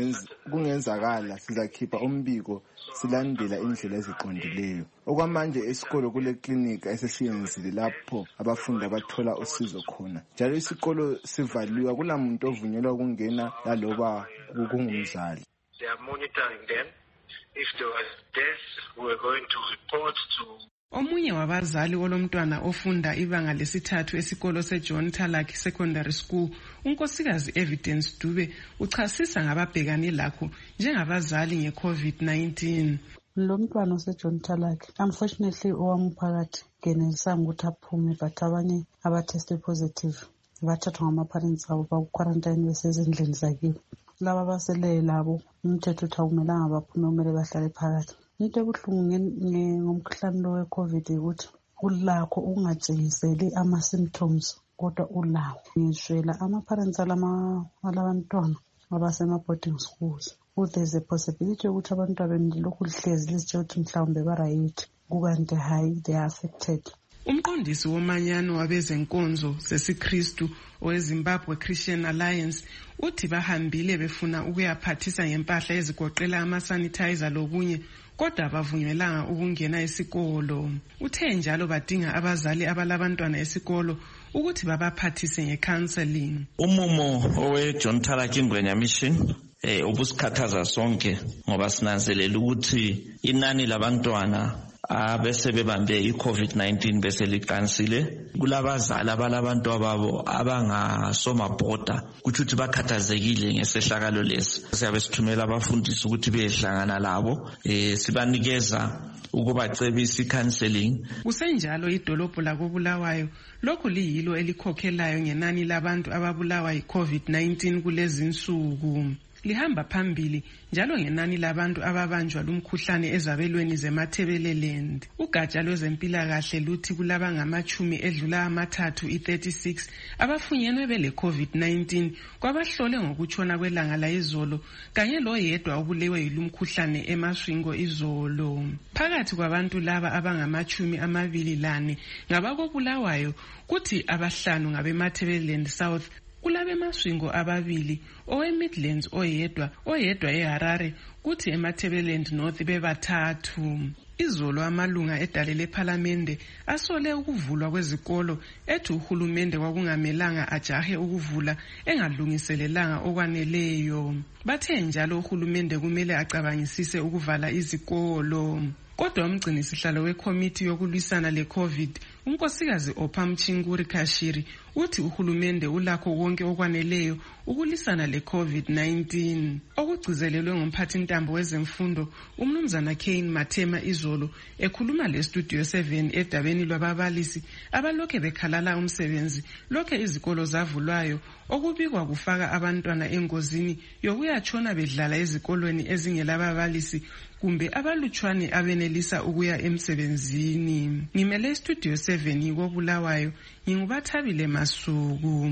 kungenzakala sizakhipha umbiko silandela indlela eziqondileyo. Okwamanje esikolo kule klinika esesiyenzile lapho abafundi abathola usizo khona. Njalo isikolo sivaliwa kulamuntu ovunyelwa ukungena laloba kungumzali. They are monitoring them. If there was death, we are going to report to Omunye wabazali wolomntwana ofunda ibanga lesithathu esikolo seJohn Taylor Secondary School, unkosikazi Evidence Dube, uchasisa ngababhekane lakho njengabazali ngeCovid nineteen. Lo mntwana oseJohn Taylor unfortunately owamphakathi ngenelisanga ukuthi aphume, but abanye abateste positive bathathwa ngama-parents abo baku-quarantine besezindlini zakibo. Laba baseleyo labo umthetho uthi akumelanga baphume, kumele bahlale phakathi. Into ebuhlungu ngomkhuhlane lo we-COVID ukuthi ulakho ungatshengiseli ama-symptoms kodwa ulawo. Ngishwela ama-parents alabantwana abasema-boarding schools. There's a possibility ukuthi abantwana benu lokhu lihlezi lizitshe ukuthi mhlawumbe barayithi kukanti hayi they are affected. Umqondisi womanyano wabezenkonzo zesiKristu oweZimbabwe Christian Alliance uthi bahambile befuna ukuyaphathisa ngempahla ezigoqela ama-sanitizer lokunye kodwa bavunyelanga ukungena esikolo. Uthe njalo badinga abazali abalabantwana esikolo ukuthi babaphathise ngecounseling. Umumo oweJohn Taylor Ingwenya Mission eh ubusikhathaza sonke ngoba sinanzelela ukuthi inani labantwana abese bebambe i-COVID nineteen bese liqansile. Kulabazali abalabantu ababo abangasomabhoda kuthi ukuthi bakhathazekile ngesehlakalo lesi. Siyabe sithumela abafundisi ukuthi behlangana labo, eh sibanikeza ukubacebisa i-counseling. Kusenjalo idolobho lakobulawayo lokhu liyilo elikhokhelayo ngenani labantu ababulawa yi-COVID nineteen kulezi nsuku. Lihamba phambili njalo ngenani labantu ababanjwa lumkhuhlane ezabelweni zeMathebeleland. Ugatsha lwezempilakahle luthi kulaba ngamachumi edlula amathathu i-thirty-six abafunyenwe bele COVID nineteen kwabahlole ngokutshona kwelanga la izolo kanye loyedwa obulewe yilumkhuhlane eMasvingo izolo. Phakathi kwabantu laba abangamachumi amabili lane ngabakobulawayo kuthi abahlanu ngabeMathebeleland South, kulabe Masvingo ababili, owe Midlands oyedwa, oyedwa eHarare, kuthi eMathebeleland North bebathathu. Izolo amalunga edale lePhalamende asole ukuvulwa kwezikolo ethi uhulumende kwakungamelanga ajahe ukuvula engalungiselelanga okwaneleyo. Bathe njalo uhulumende kumele acabangisise ukuvala izikolo. Kodwa umgcini sihlalo wekomiti yokulwisana le-COVID, unkosikazi Ophamchinguri Kashiri, uthi uhulumende ulakho konke okwaneleyo ukulisana le-COVID nineteen. Okugcizelelwe ngumphathintambo wezemfundo umnumzana Kane Mathema izolo ekhuluma le-Studio seven edabeni lwababalisi abalokhe bekhalala umsebenzi lokhe izikolo zavulwayo, okubikwa kufaka abantwana engozini yokuyatshona bedlala ezikolweni ezingelababalisi kumbe abalutshwane abenelisa ukuya emsebenzini. Ngimele Studio seven kobulawayo, ngingubathabile Masuku.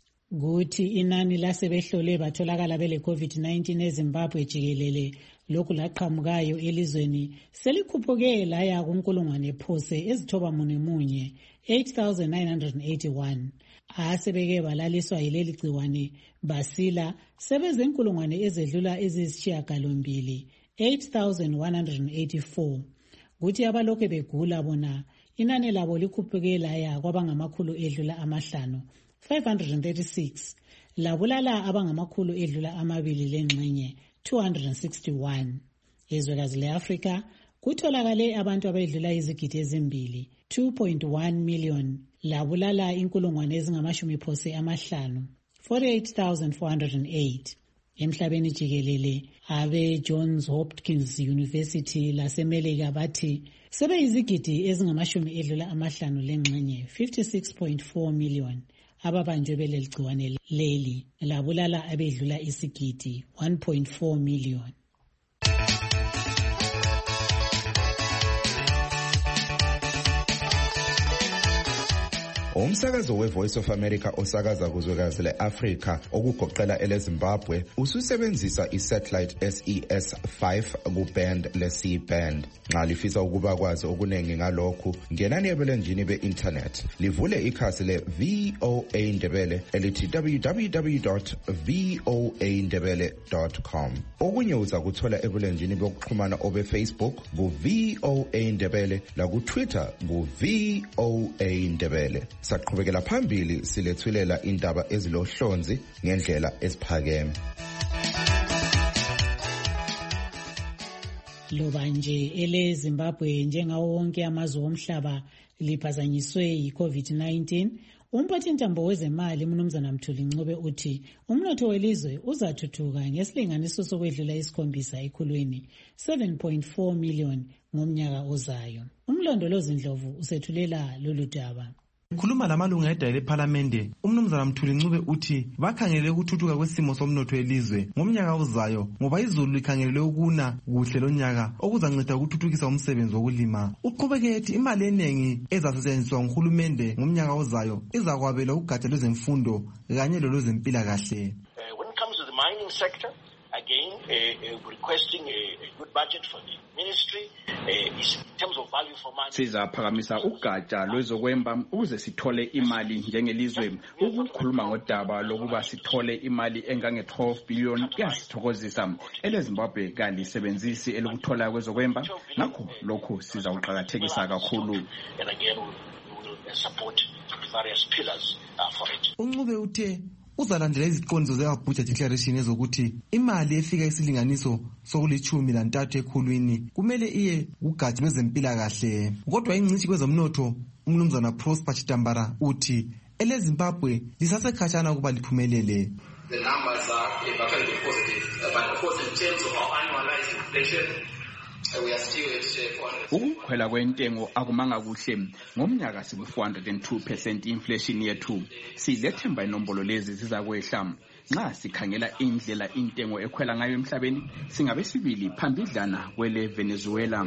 Kuthi inani lasebehlole batholakala bele COVID nineteen eZimbabwe jikelele lokhu laqhamukayo elizweni selikhuphuke laya kunkulungwane phose ezithoba mune munye eight thousand nine hundred eighty-one. Asebeke balaliswa yileli gciwane basila sebezenkulungwane ezedlula ezisishiyagalombili eight thousand one hundred eighty-four. Kuthi abalokhe begula bona inani labo likhuphuke laya kwabangamakhulu edlula amahlanu five hundred thirty-six, labulala abangamakhulu edlula amabili lengxenye two hundred sixty-one. Ezwekazi le-Afrika kutholakale abantu abedlula izigidi ezimbili two point one million, labulala inkulungwane ezingamashumi phose amahlanu forty-eight thousand four hundred eight. Emhlabeni jikelele abe Johns Hopkins University lasemelika bathi sebe izigidi ezingamashumi edlula amahlanu lengxenye fifty-six point four million ababanjwe beleli gciwane leli, labulala abedlula isigidi one point four million. Umsakazo we-Voice of America osakaza kuzwekazi le-Afrika okugoqela ele-Zimbabwe ususebenzisa i-satellite S E S five ku-band le-C band. Nxa lifisa ukuba kwazi okuningi ngalokhu, ngenani ebulenjini be-internet livule ikhasi le-V O A Ndebele elithi w w w dot v o a ndebele dot com. Okunye uza kuthola ebulenjini bokuxhumana obe-Facebook ku-V O A Ndebele laku-Twitter ku-V O A Ndebele. Saqhubekela phambili silethulela indaba ezilohlonzi ngendlela esiphakeme. Loba nje ele Zimbabwe njengawo wonke amazwe omhlaba liphazanyiswe yi-COVID nineteen, umphathintambo wezemali umnumzana Mthuli Ncube uthi umnotho welizwe uzathuthuka ngesilinganiso sokwedlula isikhombisa ekhulwini seven point four million ngomnyaka ozayo. Umlondolozi Ndlovu usethulela lolu daba. Khuluma lamalunga edale lePhalamende, umnumzana Mthuli Ncube uthi bakhangelele ukuthuthuka kwesimo somnotho welizwe ngomnyaka ozayo ngoba izulu likhangelele ukuna kuhle lonyaka okuzanceda ukuthuthukisa umsebenzi wokulima. Uqhubeke ethi imali eningi ezasetshenziswa nguhulumende ngomnyaka ozayo izakwabela ugatsha lwezemfundo kanye lolwezempilakahle. When it comes to the mining sector, again, uh, uh, requesting a, a good budget for the ministry uh, is in terms of value for money. Sizaphakamisa ugatsha lwezokwemba ukuze sithole imali njengelizwe. Ukukhuluma ngodaba lokuba sithole imali engange twelve billion kuyasithokozisa. EleZimbabwe kalisebenzisi elokuthola kwezokwemba, ngakho lokhu sizawuqakathekisa kakhulu. And again, we will support various pillars uh, for it. Uncube uthe uzalandela iziqondiso ze-Abuja Declaration ezokuthi imali efika isilinganiso sokulithumi lantathu ekhulwini kumele iye kugatsha lwezempilakahle. Kodwa ingcitshi kwezomnotho umnumzana Prosper Chitambara uthi eleZimbabwe lisasekhatshana ukuba liphumelele. The numbers are very positive, but of course in terms of our annualized inflation, we are still at four hundred. Ukukhwela kwentengo akumanga kuhle. Ngomnyaka siku four hundred two percent inflation yethu. Sizethemba inombolo lezi zizakwehla. Nxa sikhangela indlela intengo ekhwela ngayo emhlabeni, singabe sibili phambidlana kwele Venezuela.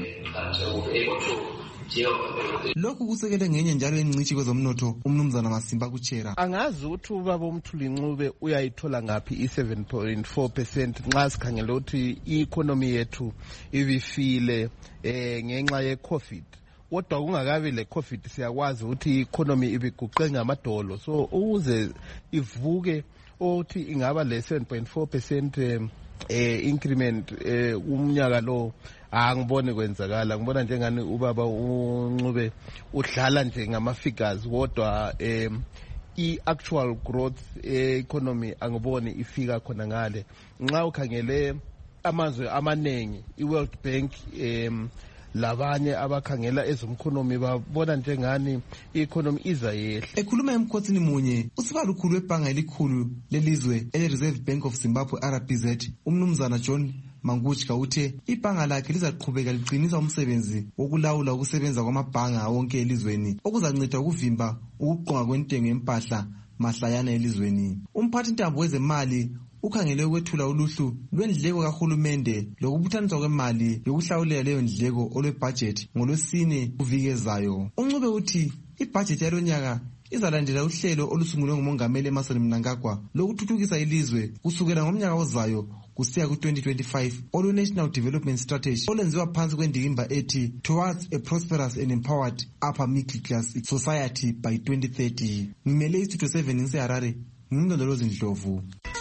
Lokhu kusekele ngenye njalo engcitshi kwezomnotho umnumzana Masimba Kuchera. Angazi ukuthi ubaba uMthuli Ncube uyayithola ngapi i seven point four percent nxa sikhangela ukuthi i-economy yethu ibifile eh ngenxa ye COVID. Kodwa kungakabi le COVID siyakwazi ukuthi i-economy ibiguqe ngamadolo. So ukuze ivuke othi ingaba le seven point four percent eh increment eh umnyaka lo angibone kwenzakala. Ngibona njengani ubaba uNcube udlala nje ngama figures kodwa eh i-actual growth economy angibone ifika khona ngale. Nxa ukhangele amazwe amanengi i-World Bank em labanye abakhangela ezomkhonomi babona njengani i-economy iza yehla. Ekhuluma emkhotsini munye usibalukhulu webhanga elikhulu lelizwe ele-Reserve Bank of Zimbabwe R B Z umnumzana John Manguchka uthe ibhanga lakhe lizaqhubeka liqinisa umsebenzi wokulawula ukusebenza kwamabhanga wonke elizweni okuzanceda ukuvimba ukuqonga kwentengo yempahla mahlayana elizweni. Umphathi ntambo wezemali ukhangele ukwethula uluhlu lwendleko kahulumende lokubuthaniswa kwemali yokuhlawulela leyo ndleko olwebudget ngolwesine kuvikezayo. uNcube uthi ibudget yalonyaka izalandela uhlelo olusungulwe ngumongameli Emmerson Mnangagwa lokuthuthukisa ilizwe kusukela ngomnyaka ozayo kusiya ku twenty twenty-five olu National Development Strategy olwenziwa phansi kwendikimba ethi Towards a Prosperous and Empowered Upper Middle Class Society by twenty thirty. Ngimele istudio seven ngiseHarare, ngimndondolozi Ndlovu.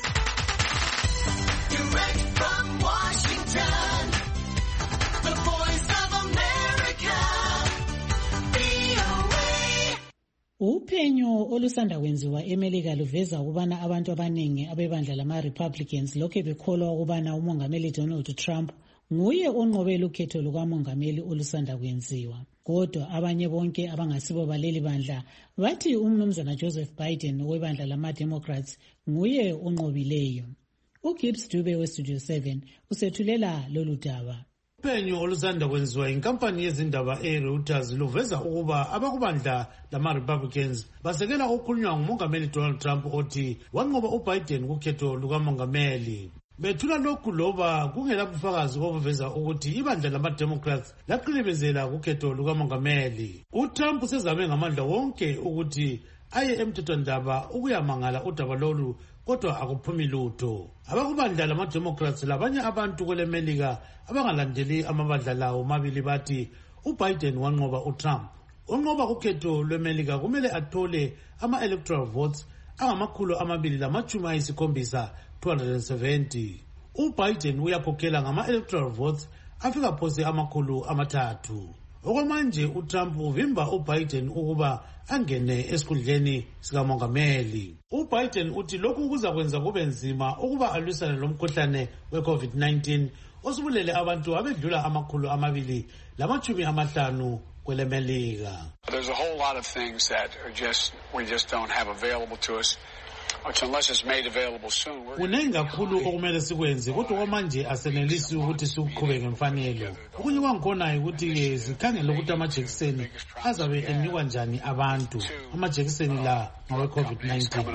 Uphenyo olusanda kwenziwa eMelika luveza ukubana abantu abaningi abebandla lama-Republicans lokhu bekholwa ukubana umongameli Donald Trump nguye onqobela ukhetho lukamongameli olusanda kwenziwa. Kodwa abanye bonke abangasibo baleli bandla bathi umnumzana Joseph Biden webandla lama-Democrats nguye onqobileyo. uGibbs Dube weStudio seven usethulela lolu daba. Uphenyo olusanda kwenziwa inkampani yezindaba eReuters luveza ukuba abakubandla lama-Republicans basekela ukukhulunywa ngumongameli Donald Trump othi wanqoba uBiden kukhetho lukamongameli. Bethula lokhu loba kungela bufakazi obuveza ukuthi ibandla lama-Democrats laqilibezela kukhetho lukamongameli. uTrump usezame ngamandla wonke ukuthi aye emthethwandaba ukuyamangala udaba lolu kodwa akuphumi lutho. Abakubandla lama-Democrats labanye abantu kwele Melika abangalandeli amabandla lawo mabili bathi uBiden wanqoba uTrump. Unqoba ukhetho lweMelika kumele athole ama-electoral votes angamakhulu amabili lamachumi ayisikhombisa two hundred seventy. uBiden uyakhokhela ngama-electoral votes afika phose amakhulu amathathu. Okwamanje uTrump uvimba uBiden ukuba angene esikhundleni sikamongameli. uBiden uthi lokhu kuzakwenza kube nzima ukuba alwisane lomkhuhlane we-COVID nineteen osubulele abantu abedlula amakhulu amabili lamachumi amahlanu kwele Melika. There's a whole lot of things that are just we just don't have available to us. Unless it's made available soon. Kunengi kakhulu okumele sikwenze kodwa kwamanje asenelisi ukuthi sikuqhubeke ngemfanelo. Okunye kwangikhona ukuthi sikhangele ukuthi amajekiseni azabe enikwa njani abantu. Amajekiseni la ngawe COVID nineteen.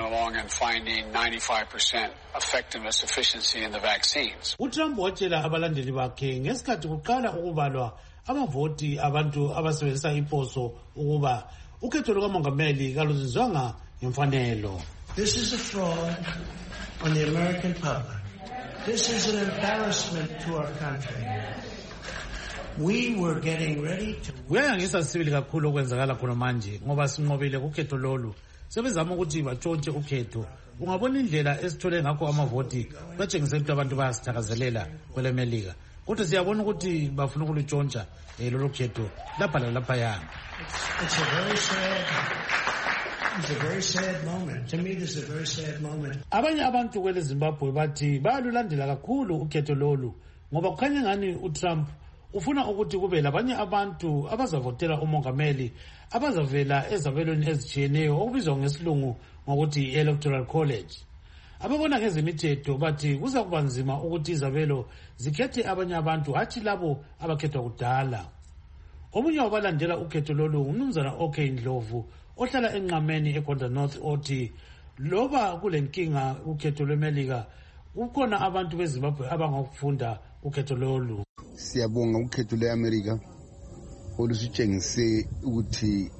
uTrump watshela abalandeli bakhe ngesikhathi kuqala ukubalwa amavoti abantu abasebenzisa imposo ukuba ukhetho lukamongameli kaluzinzwanga ngemfanelo. This is a fraud on the American public. This is an embarrassment to our country. We were getting ready to... Kuyangisa sibili kakhulu okwenzakala khona manje ngoba sinqobile kukhetho lolu. Sebezama ukuthi batshontshe ukhetho. Ungabona indlela esithole ngakho amavoti batshengise ukuthi abantu bayasithakazelela kwele Melika. Kodwa siyabona ukuthi bafuna ukulutshontsha lolu khetho lapha lalapha yana. It's a very sad It's a very sad moment. To me, this is a very sad moment. Abanye abantu kwele Zimbabwe bathi bayalulandela kakhulu ukhetho lolu ngoba kukhanya ngani uTrump ufuna ukuthi kube labanye abantu abazavotela umongameli abazavela ezabelweni ezitshiyeneyo okubizwa ngesilungu ngokuthi electoral college. Ababona ngezemithetho bathi kuza kuba nzima ukuthi izabelo zikhethe abanye abantu hathi labo abakhethwa kudala. Omunye wabalandela ukhetho lolu umnumzana OK Ndlovu ohlala enqameni eGonda North othi loba kulenkinga ukhetho lweMelika kukhona abantu beZimbabwe abangakufunda ukhetho lolu. Siyabonga ukhetho lweAmerica olusitshengise ukuthi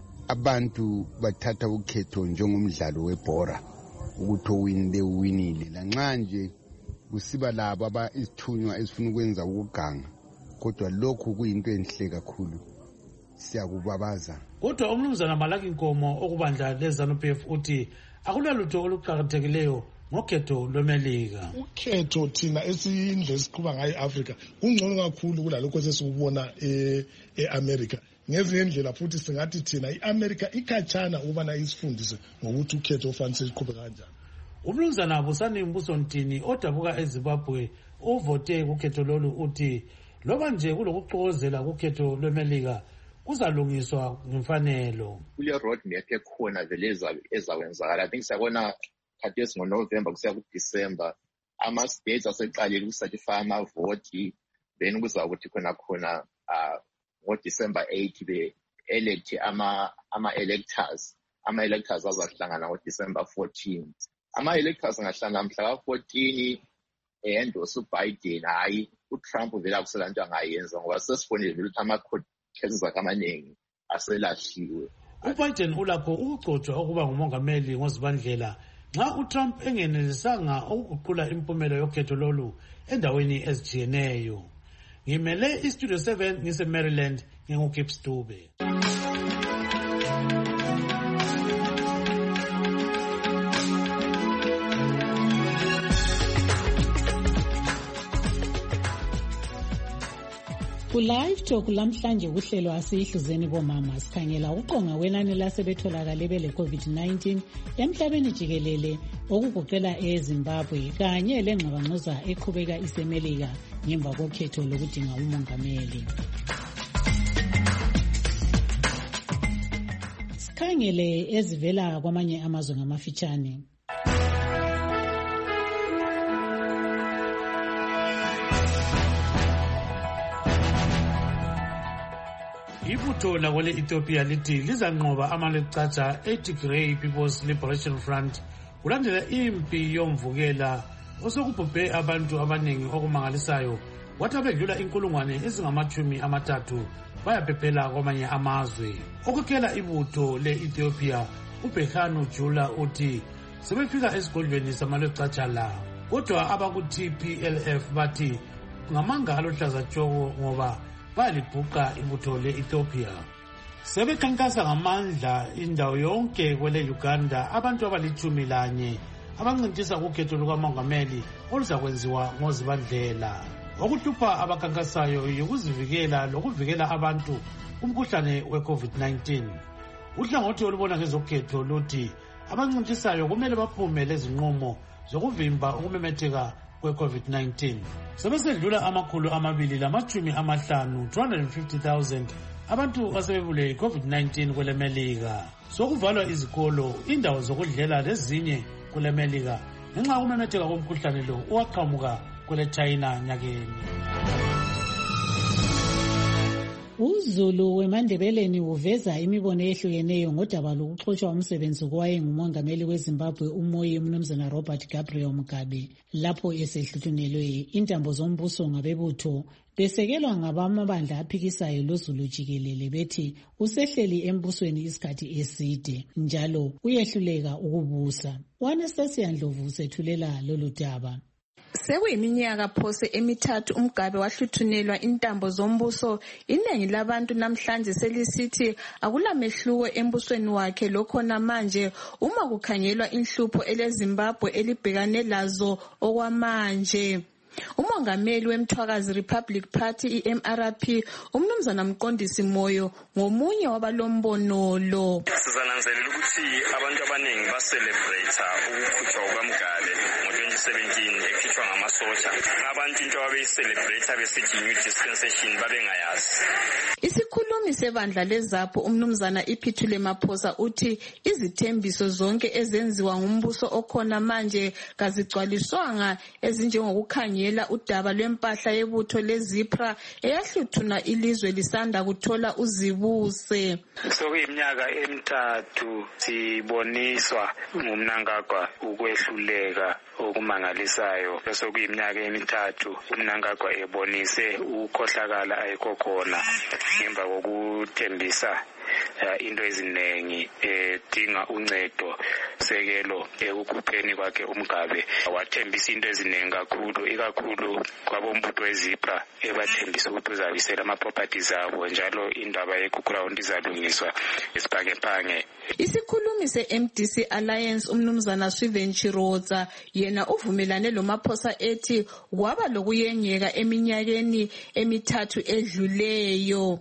abantu bathatha ukhetho njengomdlalo webhora ukuthi owinile uwinile lanxa nje kusiba labo abayithunywa ezifuna ukwenza ukuganga kodwa lokhu kuyinto enhle kakhulu siyakubabaza. Kodwa umnumzana Malaki Nkomo okubandla leZANU-P F uthi akulalutho oluqhakathekileyo ngokhetho lweMelika. Ukhetho thina esindle siqhuba ngayo eAfrica kungcono kakhulu kulalokho esesikubona eAmerica. Ngezinye indlela futhi singathi thina iAmerica ikhatshana ukubana isifundise ngokuthi ukhetho ofanele siqhube kanjani. Umnumzana Busani Mbuso Ntini odabuka eZimbabwe ovote ukhetho lolu uthi loba nje kulokuxokozela ukhetho lweMelika kuzalungiswa ngemfanelo. Kule road map ekhona vele ezawenzakala. I think siyabona khathesi ngoNovember kusiya kuDecember ama states aseqalile ukusatify amavoti then kuzakuthi khona khona ngoDecember eighth be elect ama ama electors ama electors azahlangana ngoDecember fourteenth. Ama electors ngahlangana mhla ka fourteen endorse uBiden hayi uTrump vele akuselanto angayenza ngoba sesibonile ukuthi ama cases akamaningi aselahliwe. uBiden ulapho ukugcotshwa ukuba ngumongameli ngozibandlela nxa uTrump engenelisanga ukuguqula impumela yokhetho lolu endaweni ezijiyeneyo. Ngimele iStudio seven ngise Maryland nginguKip Stube. Ku-Live Talk lamhlanje kuhlelo asiyihluzeni bomama sikhangela uqonga wenani lasebetholakale bele COVID nineteen emhlabeni jikelele okugoqela eZimbabwe kanye lengxabangxoza eqhubeka isemelika ngemva kokhetho lokudinga umongameli. Sikhangele ezivela kwamanye amazwe ngamafitshane. Ibutho lakwele Ethiopia lithi lizanqoba amaleqatha eTigray People's Liberation Front kulandela impi yomvukela osokubhubhe abantu abaningi okumangalisayo wathi abedlula inkulungwane ezingamachumi amathathu bayaphephela kwamanye amazwe. Okukhela ibutho le-Ethiopia uBerhanu Jula uthi sebefika esigodlweni samaleqatha la kodwa abaku-T P L F bathi ngamanga alohlaza tshoko ngoba balibhuqa ibutho le-Ethiopia. Sebekhankasa ngamandla indawo yonke kwele Uganda abantu abalichumi lanye abancintisa ukhetho lukamongameli oluzakwenziwa ngozibandlela. Okuhlupha abakhankasayo yikuzivikela lokuvikela abantu kumkhuhlane we-COVID nineteen. Uhlangothi olubona ngezokhetho luthi abancintisayo kumele baphume lezinqumo zokuvimba ukumemetheka kwe-COVID nineteen. Sebesedlula amakhulu amabili lamachumi amahlanu two hundred fifty thousand abantu asebebule i-COVID nineteen kwele Melika. Sokuvalwa izikolo, indawo zokudlela lezinye kule Melika ngenxa yokumemetheka komkhuhlane lo owaqhamuka kwele China nyakeni. uZulu weMandebeleni uveza imibono ehlukeneyo ngodaba lokuxoshwa umsebenzi kowayengumongameli weZimbabwe umoye umnumzana Robert Gabriel Mugabe lapho esehluthunelwe intambo zombuso ngabebutho besekelwa ngabamabandla aphikisayo loZulu jikelele bethi usehleli embusweni isikhathi eside njalo uyehluleka ukubusa. Anastasia Ndlovu sethulela lolu daba. Sekuyiminyaka phose emithathu uMgabe wahluthunelwa intambo zombuso. Iningi labantu namhlanje selisithi akulamehluko embusweni wakhe lokhona manje uma kukhangelwa inhlupho eleZimbabwe elibhekane lazo okwamanje. Umongameli wemthwakazi Republic Party i-M R P umnumzana Mqondisi Moyo ngomunye wabalombono lo. Sizananzelela ukuthi abantu abaningi ba-celebrate ukukhutshwa kukaMgabe ngo-twenty seventeen ekhitshwa ngamasotsha. Abantu into ababeyi-celebrate besithi new dispensation babengayazi. Isikhulumi sebandla leZAPHU umnumzana Iphithule Maphosa uthi izithembiso zonke ezenziwa ngumbuso okhona manje kazigcwaliswanga ezinjengokukhangela udaba lwempahla yebutho leZIPRA eyahluthuna ilizwe lisanda kuthola uzibuse. Sokuyiminyaka emithathu siboniswa ngumNangagwa ukwehluleka okumangalisayo. Sokuyiminyaka emithathu umNangagwa ebonise ukukhohlakala ayikho khona ngemva kokuthembisa into eziningi edinga uncedo sekelo ekukhupheni kwakhe uMgabe. Wathembisa into eziningi kakhulu ikakhulu kwabombutho weZIPRA ebathembisa ukuthi uzabisela ama-properties abo njalo indaba ye-ground izalungiswa esiphange-phange. Isikhulumi se-M D C Alliance umnumzana Swiven Chiroza yena uvumelane lo Maphosa ethi kwaba lokuyengeka eminyakeni emithathu edluleyo.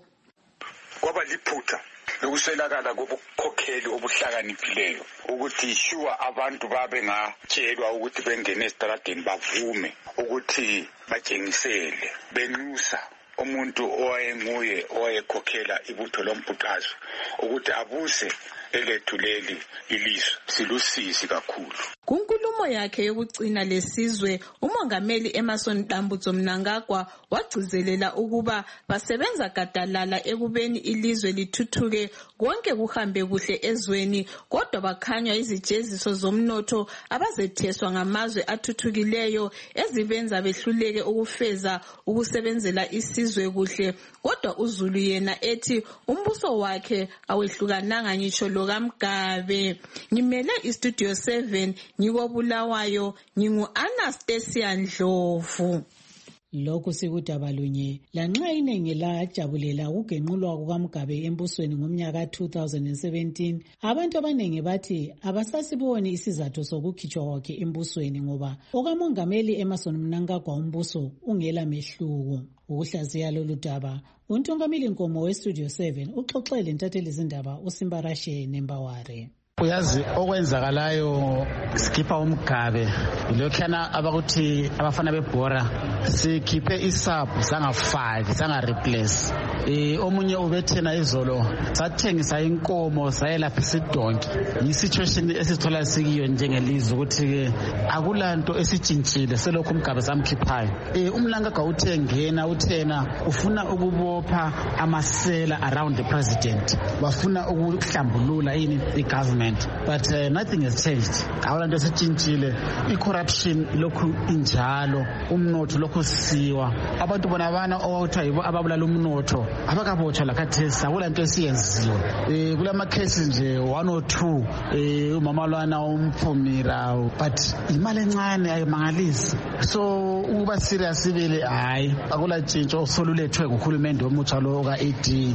Kwaba liphutha lokuswelakala kobukhokheli obuhlakaniphileyo ukuthi sure abantu babe ngatshelwa ukuthi bengene esitradeni bavume ukuthi batshengisele benxusa umuntu owayenguye owayekhokhela ibutho lombhuqazo ukuthi abuse elethu leli ilizwe. Silusisi kakhulu. Kunkulumo yakhe yokucina lesizwe umongameli Emmerson Dambudzo Mnangagwa wagcizelela ukuba basebenza gadalala ekubeni ilizwe lithuthuke konke kuhambe kuhle ezweni kodwa bakhanya izijeziso zomnotho abazetheswa ngamazwe athuthukileyo ezibenza behluleke ukufeza ukusebenzela isizwe kuhle. Kodwa uZulu yena ethi umbuso wakhe awehlukananga ngitsho lo kaMgabe. Ngimele iStudio seven ngikobulawayo ngingu Anastasia Ndlovu. Lokhu sikudaba lunye lanxa iningi lajabulela ukugenqulwa kukaMgabe embusweni ngomnyaka two thousand seventeen abantu abaningi bathi abasasiboni isizathu sokukhitshwa kwakhe embusweni ngoba okamongameli Emmerson Mnangagwa umbuso ungela mehluko. Ukuhlaziya lolu daba uNtungameli Nkomo weStudio seven uxoxele ntatheli izindaba uSimbarashe Nembaware. Uyazi okwenzakalayo sikhipha uMgabe lokhana abakuthi abafana bebhora sikhiphe isaphu sanga five sanga replace eh omunye ubethena izolo sathengisa inkomo sayelapha isidonki. Yisituation esithola sikiyo njengelizwe ukuthi akulanto esitshintshile selokhu uMgabe samkhiphayo. Eh uMnangagwa uthe ngena uthena ufuna ukubopha amasela around the president bafuna ukuhlambulula ini igovernment. But uh, nothing has changed. Awulanto esitshintshile i-corruption lokhu injalo umnotho lokhu siwa abantu bona bana owawuthiwa yibo ababulala umnotho abakabotshwa lakhathesi akulanto esiyenziwe. Eh kulama cases nje one or two eh umama lwana umphumira but imali encane ayimangalisi. So ukuba serious ibele hayi akula tshintsho solulethwe nguhulumende omutsha lo ka-A D.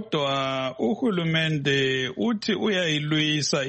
Kodwa uhulumende uthi uyayilwisa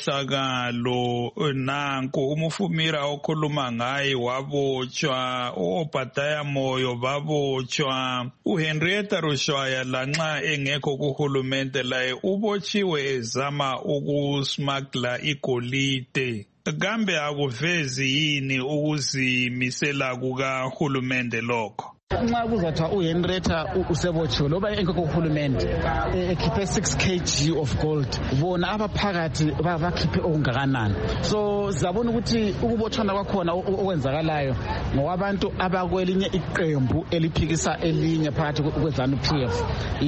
inkohlakalo nanku umufumira okhuluma ngaye wabotshwa oBadaya Moyo babotshwa uHenrietta Rushwaya lanxa engekho kuhulumende laye ubotshiwe ezama ukusmagla igolide. Kambe akuvezi yini ukuzimisela kukahulumende lokho? Nxa kuzathiwa uHenrietta usebotshiwe loba engekho kuhulumende ekhiphe six kilograms of gold bona abaphakathi bakhiphe okungakanani. So zabona ukuthi ukubotshwana kwakhona okwenzakalayo ngowabantu abakwelinye iqembu eliphikisa elinye phakathi kweZANU-P F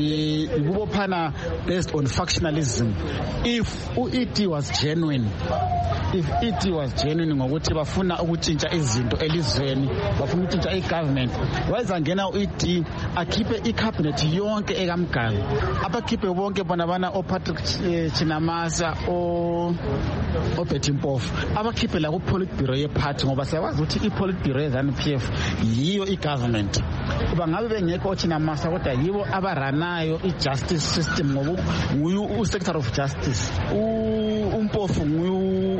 ibubophana based on factionalism. If u-E D was genuine if E D was genuine ngokuthi bafuna ukutshintsha izinto elizweni bafuna ukutshintsha igovernment wayezangena u-E D akhiphe icabinet yonke ekaMgabe abakhiphe bonke bona bana oPatrick Chinamasa o oBetty Mpofu abakhiphe la ku-politburo yeparty ngoba siyawazi ukuthi i-politburo yeZANU-P F yiyo igovernment. Bangabe bengekho oChinamasa kodwa yibo abaranayo i-justice system ngoba nguyu u-secretary of justice uMpofu nguyu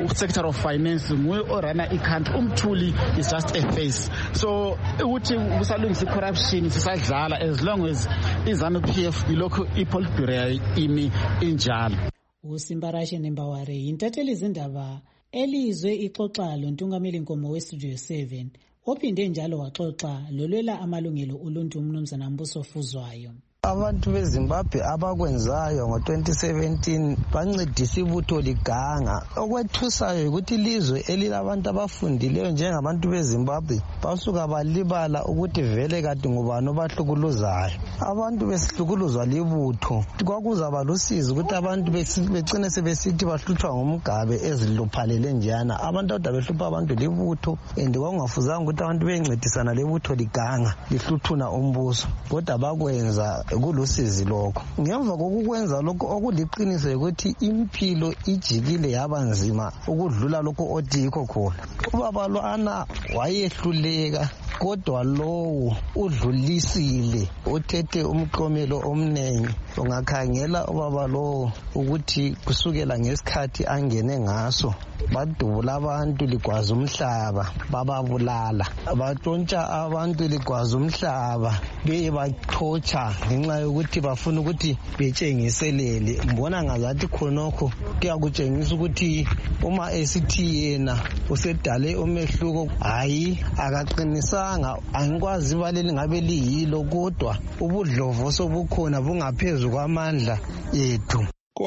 sector of finance nguye orana i-country. Umthuli is just a face. So ukuthi kusalungisa i-corruption sisadlala as long as i-ZANU P F ilokhu i-politburo imi injalo. uSimbarashe Nembaware yintatheli izindaba elizwe ixoxa lontungameli Nkomo we-Studio seven ophinde njalo waxoxa lolwela amalungelo oluntu uMnumzana Mbuso Fuzwayo. Abantu beZimbabwe abakwenzayo ngo twenty seventeen bancedisa ibutho liganga. Okwethusayo ukuthi ilizwe elilabantu abafundileyo njengabantu beZimbabwe basuka balibala ukuthi vele kade ngubani obahlukuluzayo. Abantu besihlukuluzwa libutho. Kwakuzaba lusizi ukuthi abantu becine sebesithi bahlutshwa ngomgabe eziluphalele njana. Abantu ade behlupha abantu libutho and kwakungafuzanga ukuthi abantu bencedisana lebutho liganga lihluthuna umbuso. Kodwa bakwenza kulusizi lokho. Ngemva kokukwenza lokho okuliqiniso ukuthi impilo ijikile yabanzima ukudlula lokho odikho khona. Ubaba lwana wayehluleka kodwa lowo udlulisile uthethe umqomelo omnengi. Ungakhangela ubaba lowo ukuthi kusukela ngesikhathi angene ngaso badubula abantu ligwaza umhlaba bababulala, batshontsha abantu ligwaza umhlaba bebaqhotsha ngenxa yokuthi bafuna ukuthi betshengiselele. Mbona ngazathi khonokho kuyakutshengisa ukuthi uma esithi yena usedale umehluko hayi akaqinisanga. Angikwazi baleli ngabe liyilo kodwa ubudlovo sobukhona bungaphezu kwamandla ethu.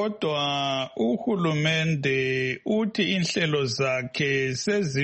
Kodwa uhulumende uthi inhlelo zakhe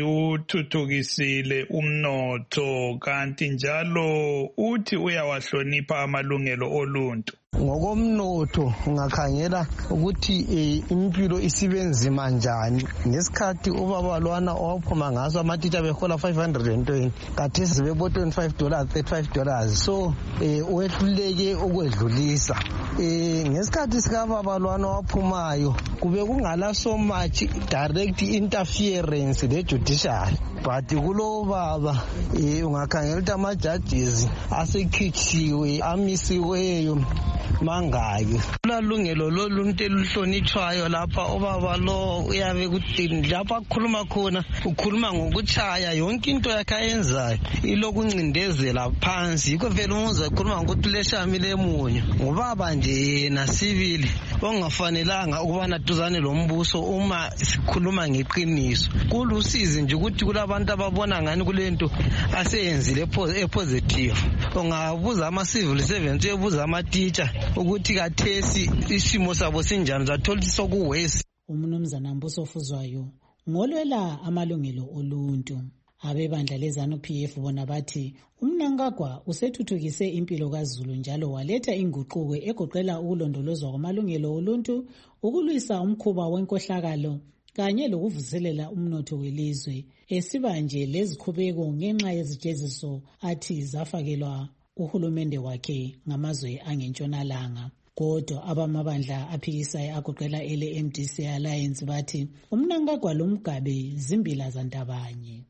seziwuthuthukisile umnotho kanti njalo uthi uyawahlonipha amalungelo oluntu. Ngokomnotho ungakhangela ukuthi e, impilo isibenzima njani. Ngesikhathi ubaba lwana owaphuma ngaso amatitsha behola five hundred twenty kathesi bebo twenty-five dollars thirty-five dollars. So e, uwehluleke ukwedlulisa. E, ngesikhathi sikababa lwana owaphumayo kube kungala so much direct interference le judicial. But kulo baba e, ungakhangela ukuthi ama-judges asekhitsiwe amisiweyo mangaki. Lalungelo loluntu eluhlonitshwayo lapha ubaba lo uyabe kudini lapha akhuluma khona ukhuluma ngokutshaya yonke into yakhe ayenzayo ilokuncindezela phansi. Yikho vele umuzwa ekhuluma ngokuthi leshami lemunyo ngubaba nje yena sibili ongafanelanga ukubana duzane lombuso uma sikhuluma ngeqiniso. Kulusizi nje ukuthi kulabantu ababona ngani kulento aseyenzile epositive. Ungabuza ama-civil servants uyebuza ama-teacher ukuthi kathesi isimo sabo sinjani zathola ukuthi sokuwesi. uMnumzana Mbuso Fuzwayo ngolwela amalungelo oluntu. Abebandla leZANU P F bona bathi uMnangagwa usethuthukise impilo kaZulu njalo waletha inguquko egoqela ukulondolozwa kwamalungelo oluntu, ukulwisa umkhuba wenkohlakalo kanye lokuvuselela umnotho welizwe. Esiba nje lezikhubeko ngenxa yezijeziso athi zafakelwa uhulumende wakhe ngamazwe angentshonalanga. Kodwa abamabandla aphikisayo agoqela ele M D C Alliance bathi uMnangagwa loMgabe zimbila zantabanye.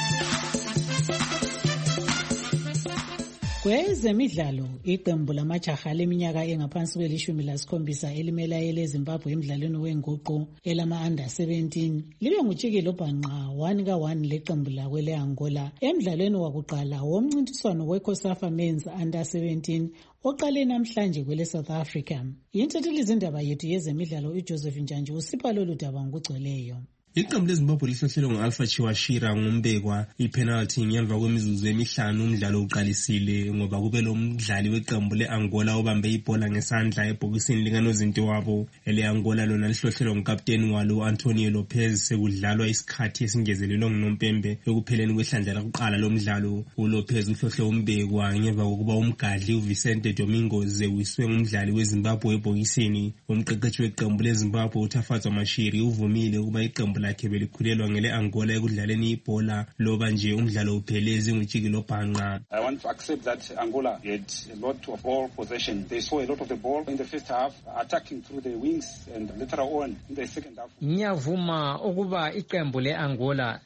Kwezemidlalo, iqembu lamajaha leminyaka engaphansi kwelishumi lasikhombisa elimela eleZimbabwe emidlalweni wenguqu elama-under seventeen libe ngutshikilo bhanqa one ka one leqembu lakwele Angola emidlalweni wakuqala womncintiswano weCOSAFA Men's under seventeen oqale namhlanje kwele South Africa. Yintatheli izindaba yethu yezemidlalo uJoseph Njanji usipha lolu daba ngokugcweleyo. Iqembu leZimbabwe lihloshelwe ngo-Alpha Chiwashira ngombekwa ipenalty ngemva kwemizuzu emihlanu umdlalo uqalisile ngoba kube lo mdlali weqembu le-Angola obambe ibhola ngesandla ebhokisini likanozinti wabo. Ele-Angola lona lihloshelwe ngukapteni walo Antonio Lopez sekudlalwa isikhathi esingezelelwe ngunompembe ekupheleni kwehlandla lakuqala lomdlalo. uLopez uhlohle umbekwa ngemva kokuba umgadli uVicente Domingo zewiswe ngumdlali weZimbabwe ebhokisini. Umqeqeshi weqembu leZimbabwe uThafatswa Mashiri uvumile ukuba iqembu lakhe belikhulelwa ngele Angola ekudlaleni ibhola loba nje umdlalo uphelezi ngutshikilo bhanqa. I want to accept that Angola had a lot of ball possession. They saw a lot of the ball in the first half, attacking through the wings and later on in the second half. Ngiyavuma ukuba iqembu leAngola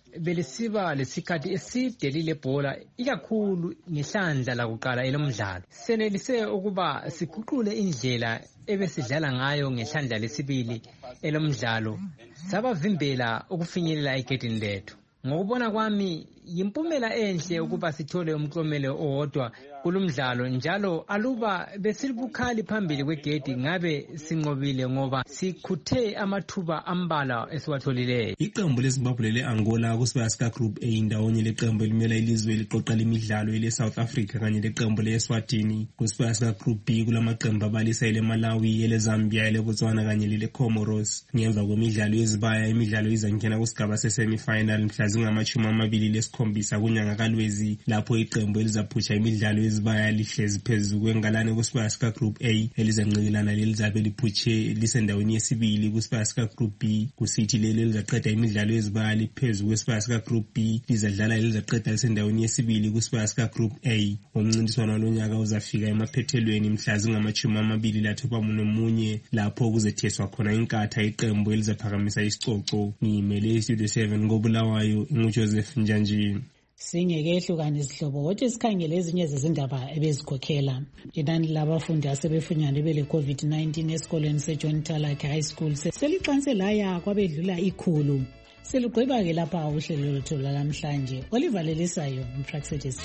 belisiba lesikhathi eside lile bhola ikakhulu ngehlandla lakuqala elomdlalo. Senelise ukuba siguqule indlela ebesidlala ngayo ngehlandla lesibili elomdlalo sabavimbela ukufinyelela egedini lethu. Ngokubona kwami yimpumela enhle ukuba sithole umklomelo owodwa kulomdlalo, njalo aluba besilibukhali phambili kwegedi ngabe sinqobile ngoba sikhuthe amathuba ambala esiwatholileyo. Iqembu leZimbabwe le-Angola kusibaya sika Group A ndawonye leqembu elimela ilizwe liqoqa lemidlalo ele-South Africa kanye leqembu le-Eswatini. Kusibaya sika Group B kulamaqembu abalisa ele-Malawi, ele-Zambia, ele-Botswana kanye lele-Comoros. Ngemva kwemidlalo yezibaya, imidlalo izangena kusigaba se-semi-final mhla zingamashumi amabili lesikhombisa kunyanga kaLwezi, lapho iqembu elizaphutsha imidlalo yezibaya lihlezi phezu kwengalane kusibaya sika Group A elizanqikelana lelizabe liphutshe lisendaweni yesibili kusibaya sika Group B. Kusithi leli elizaqeda imidlalo yezibaya liphezu kwesibaya sika Group B lizadlala elizaqeda lisendaweni yesibili kusibaya sika Group A. Umncintiswano lonyaka uzafika emaphethelweni mhla zingamashumi amabili lathupha nomunye, lapho kuzetheswa khona inkatha iqembu elizaphakamisa isicoco. Ngimele iStudio seven koBulawayo, nguJoseph Njanjini. Singekehluka sihlobo wothi sikhangele ezinye zezindaba ebezikhokhela. Inani labafundi asebefunyanwe bele COVID nineteen esikoleni seJohn Talak High School seliqanse laya kwabedlula ikhulu. Selugqiba ke lapha uhlelo lwethu namhlanje. Oliver Lelisayo, Mpraxetis.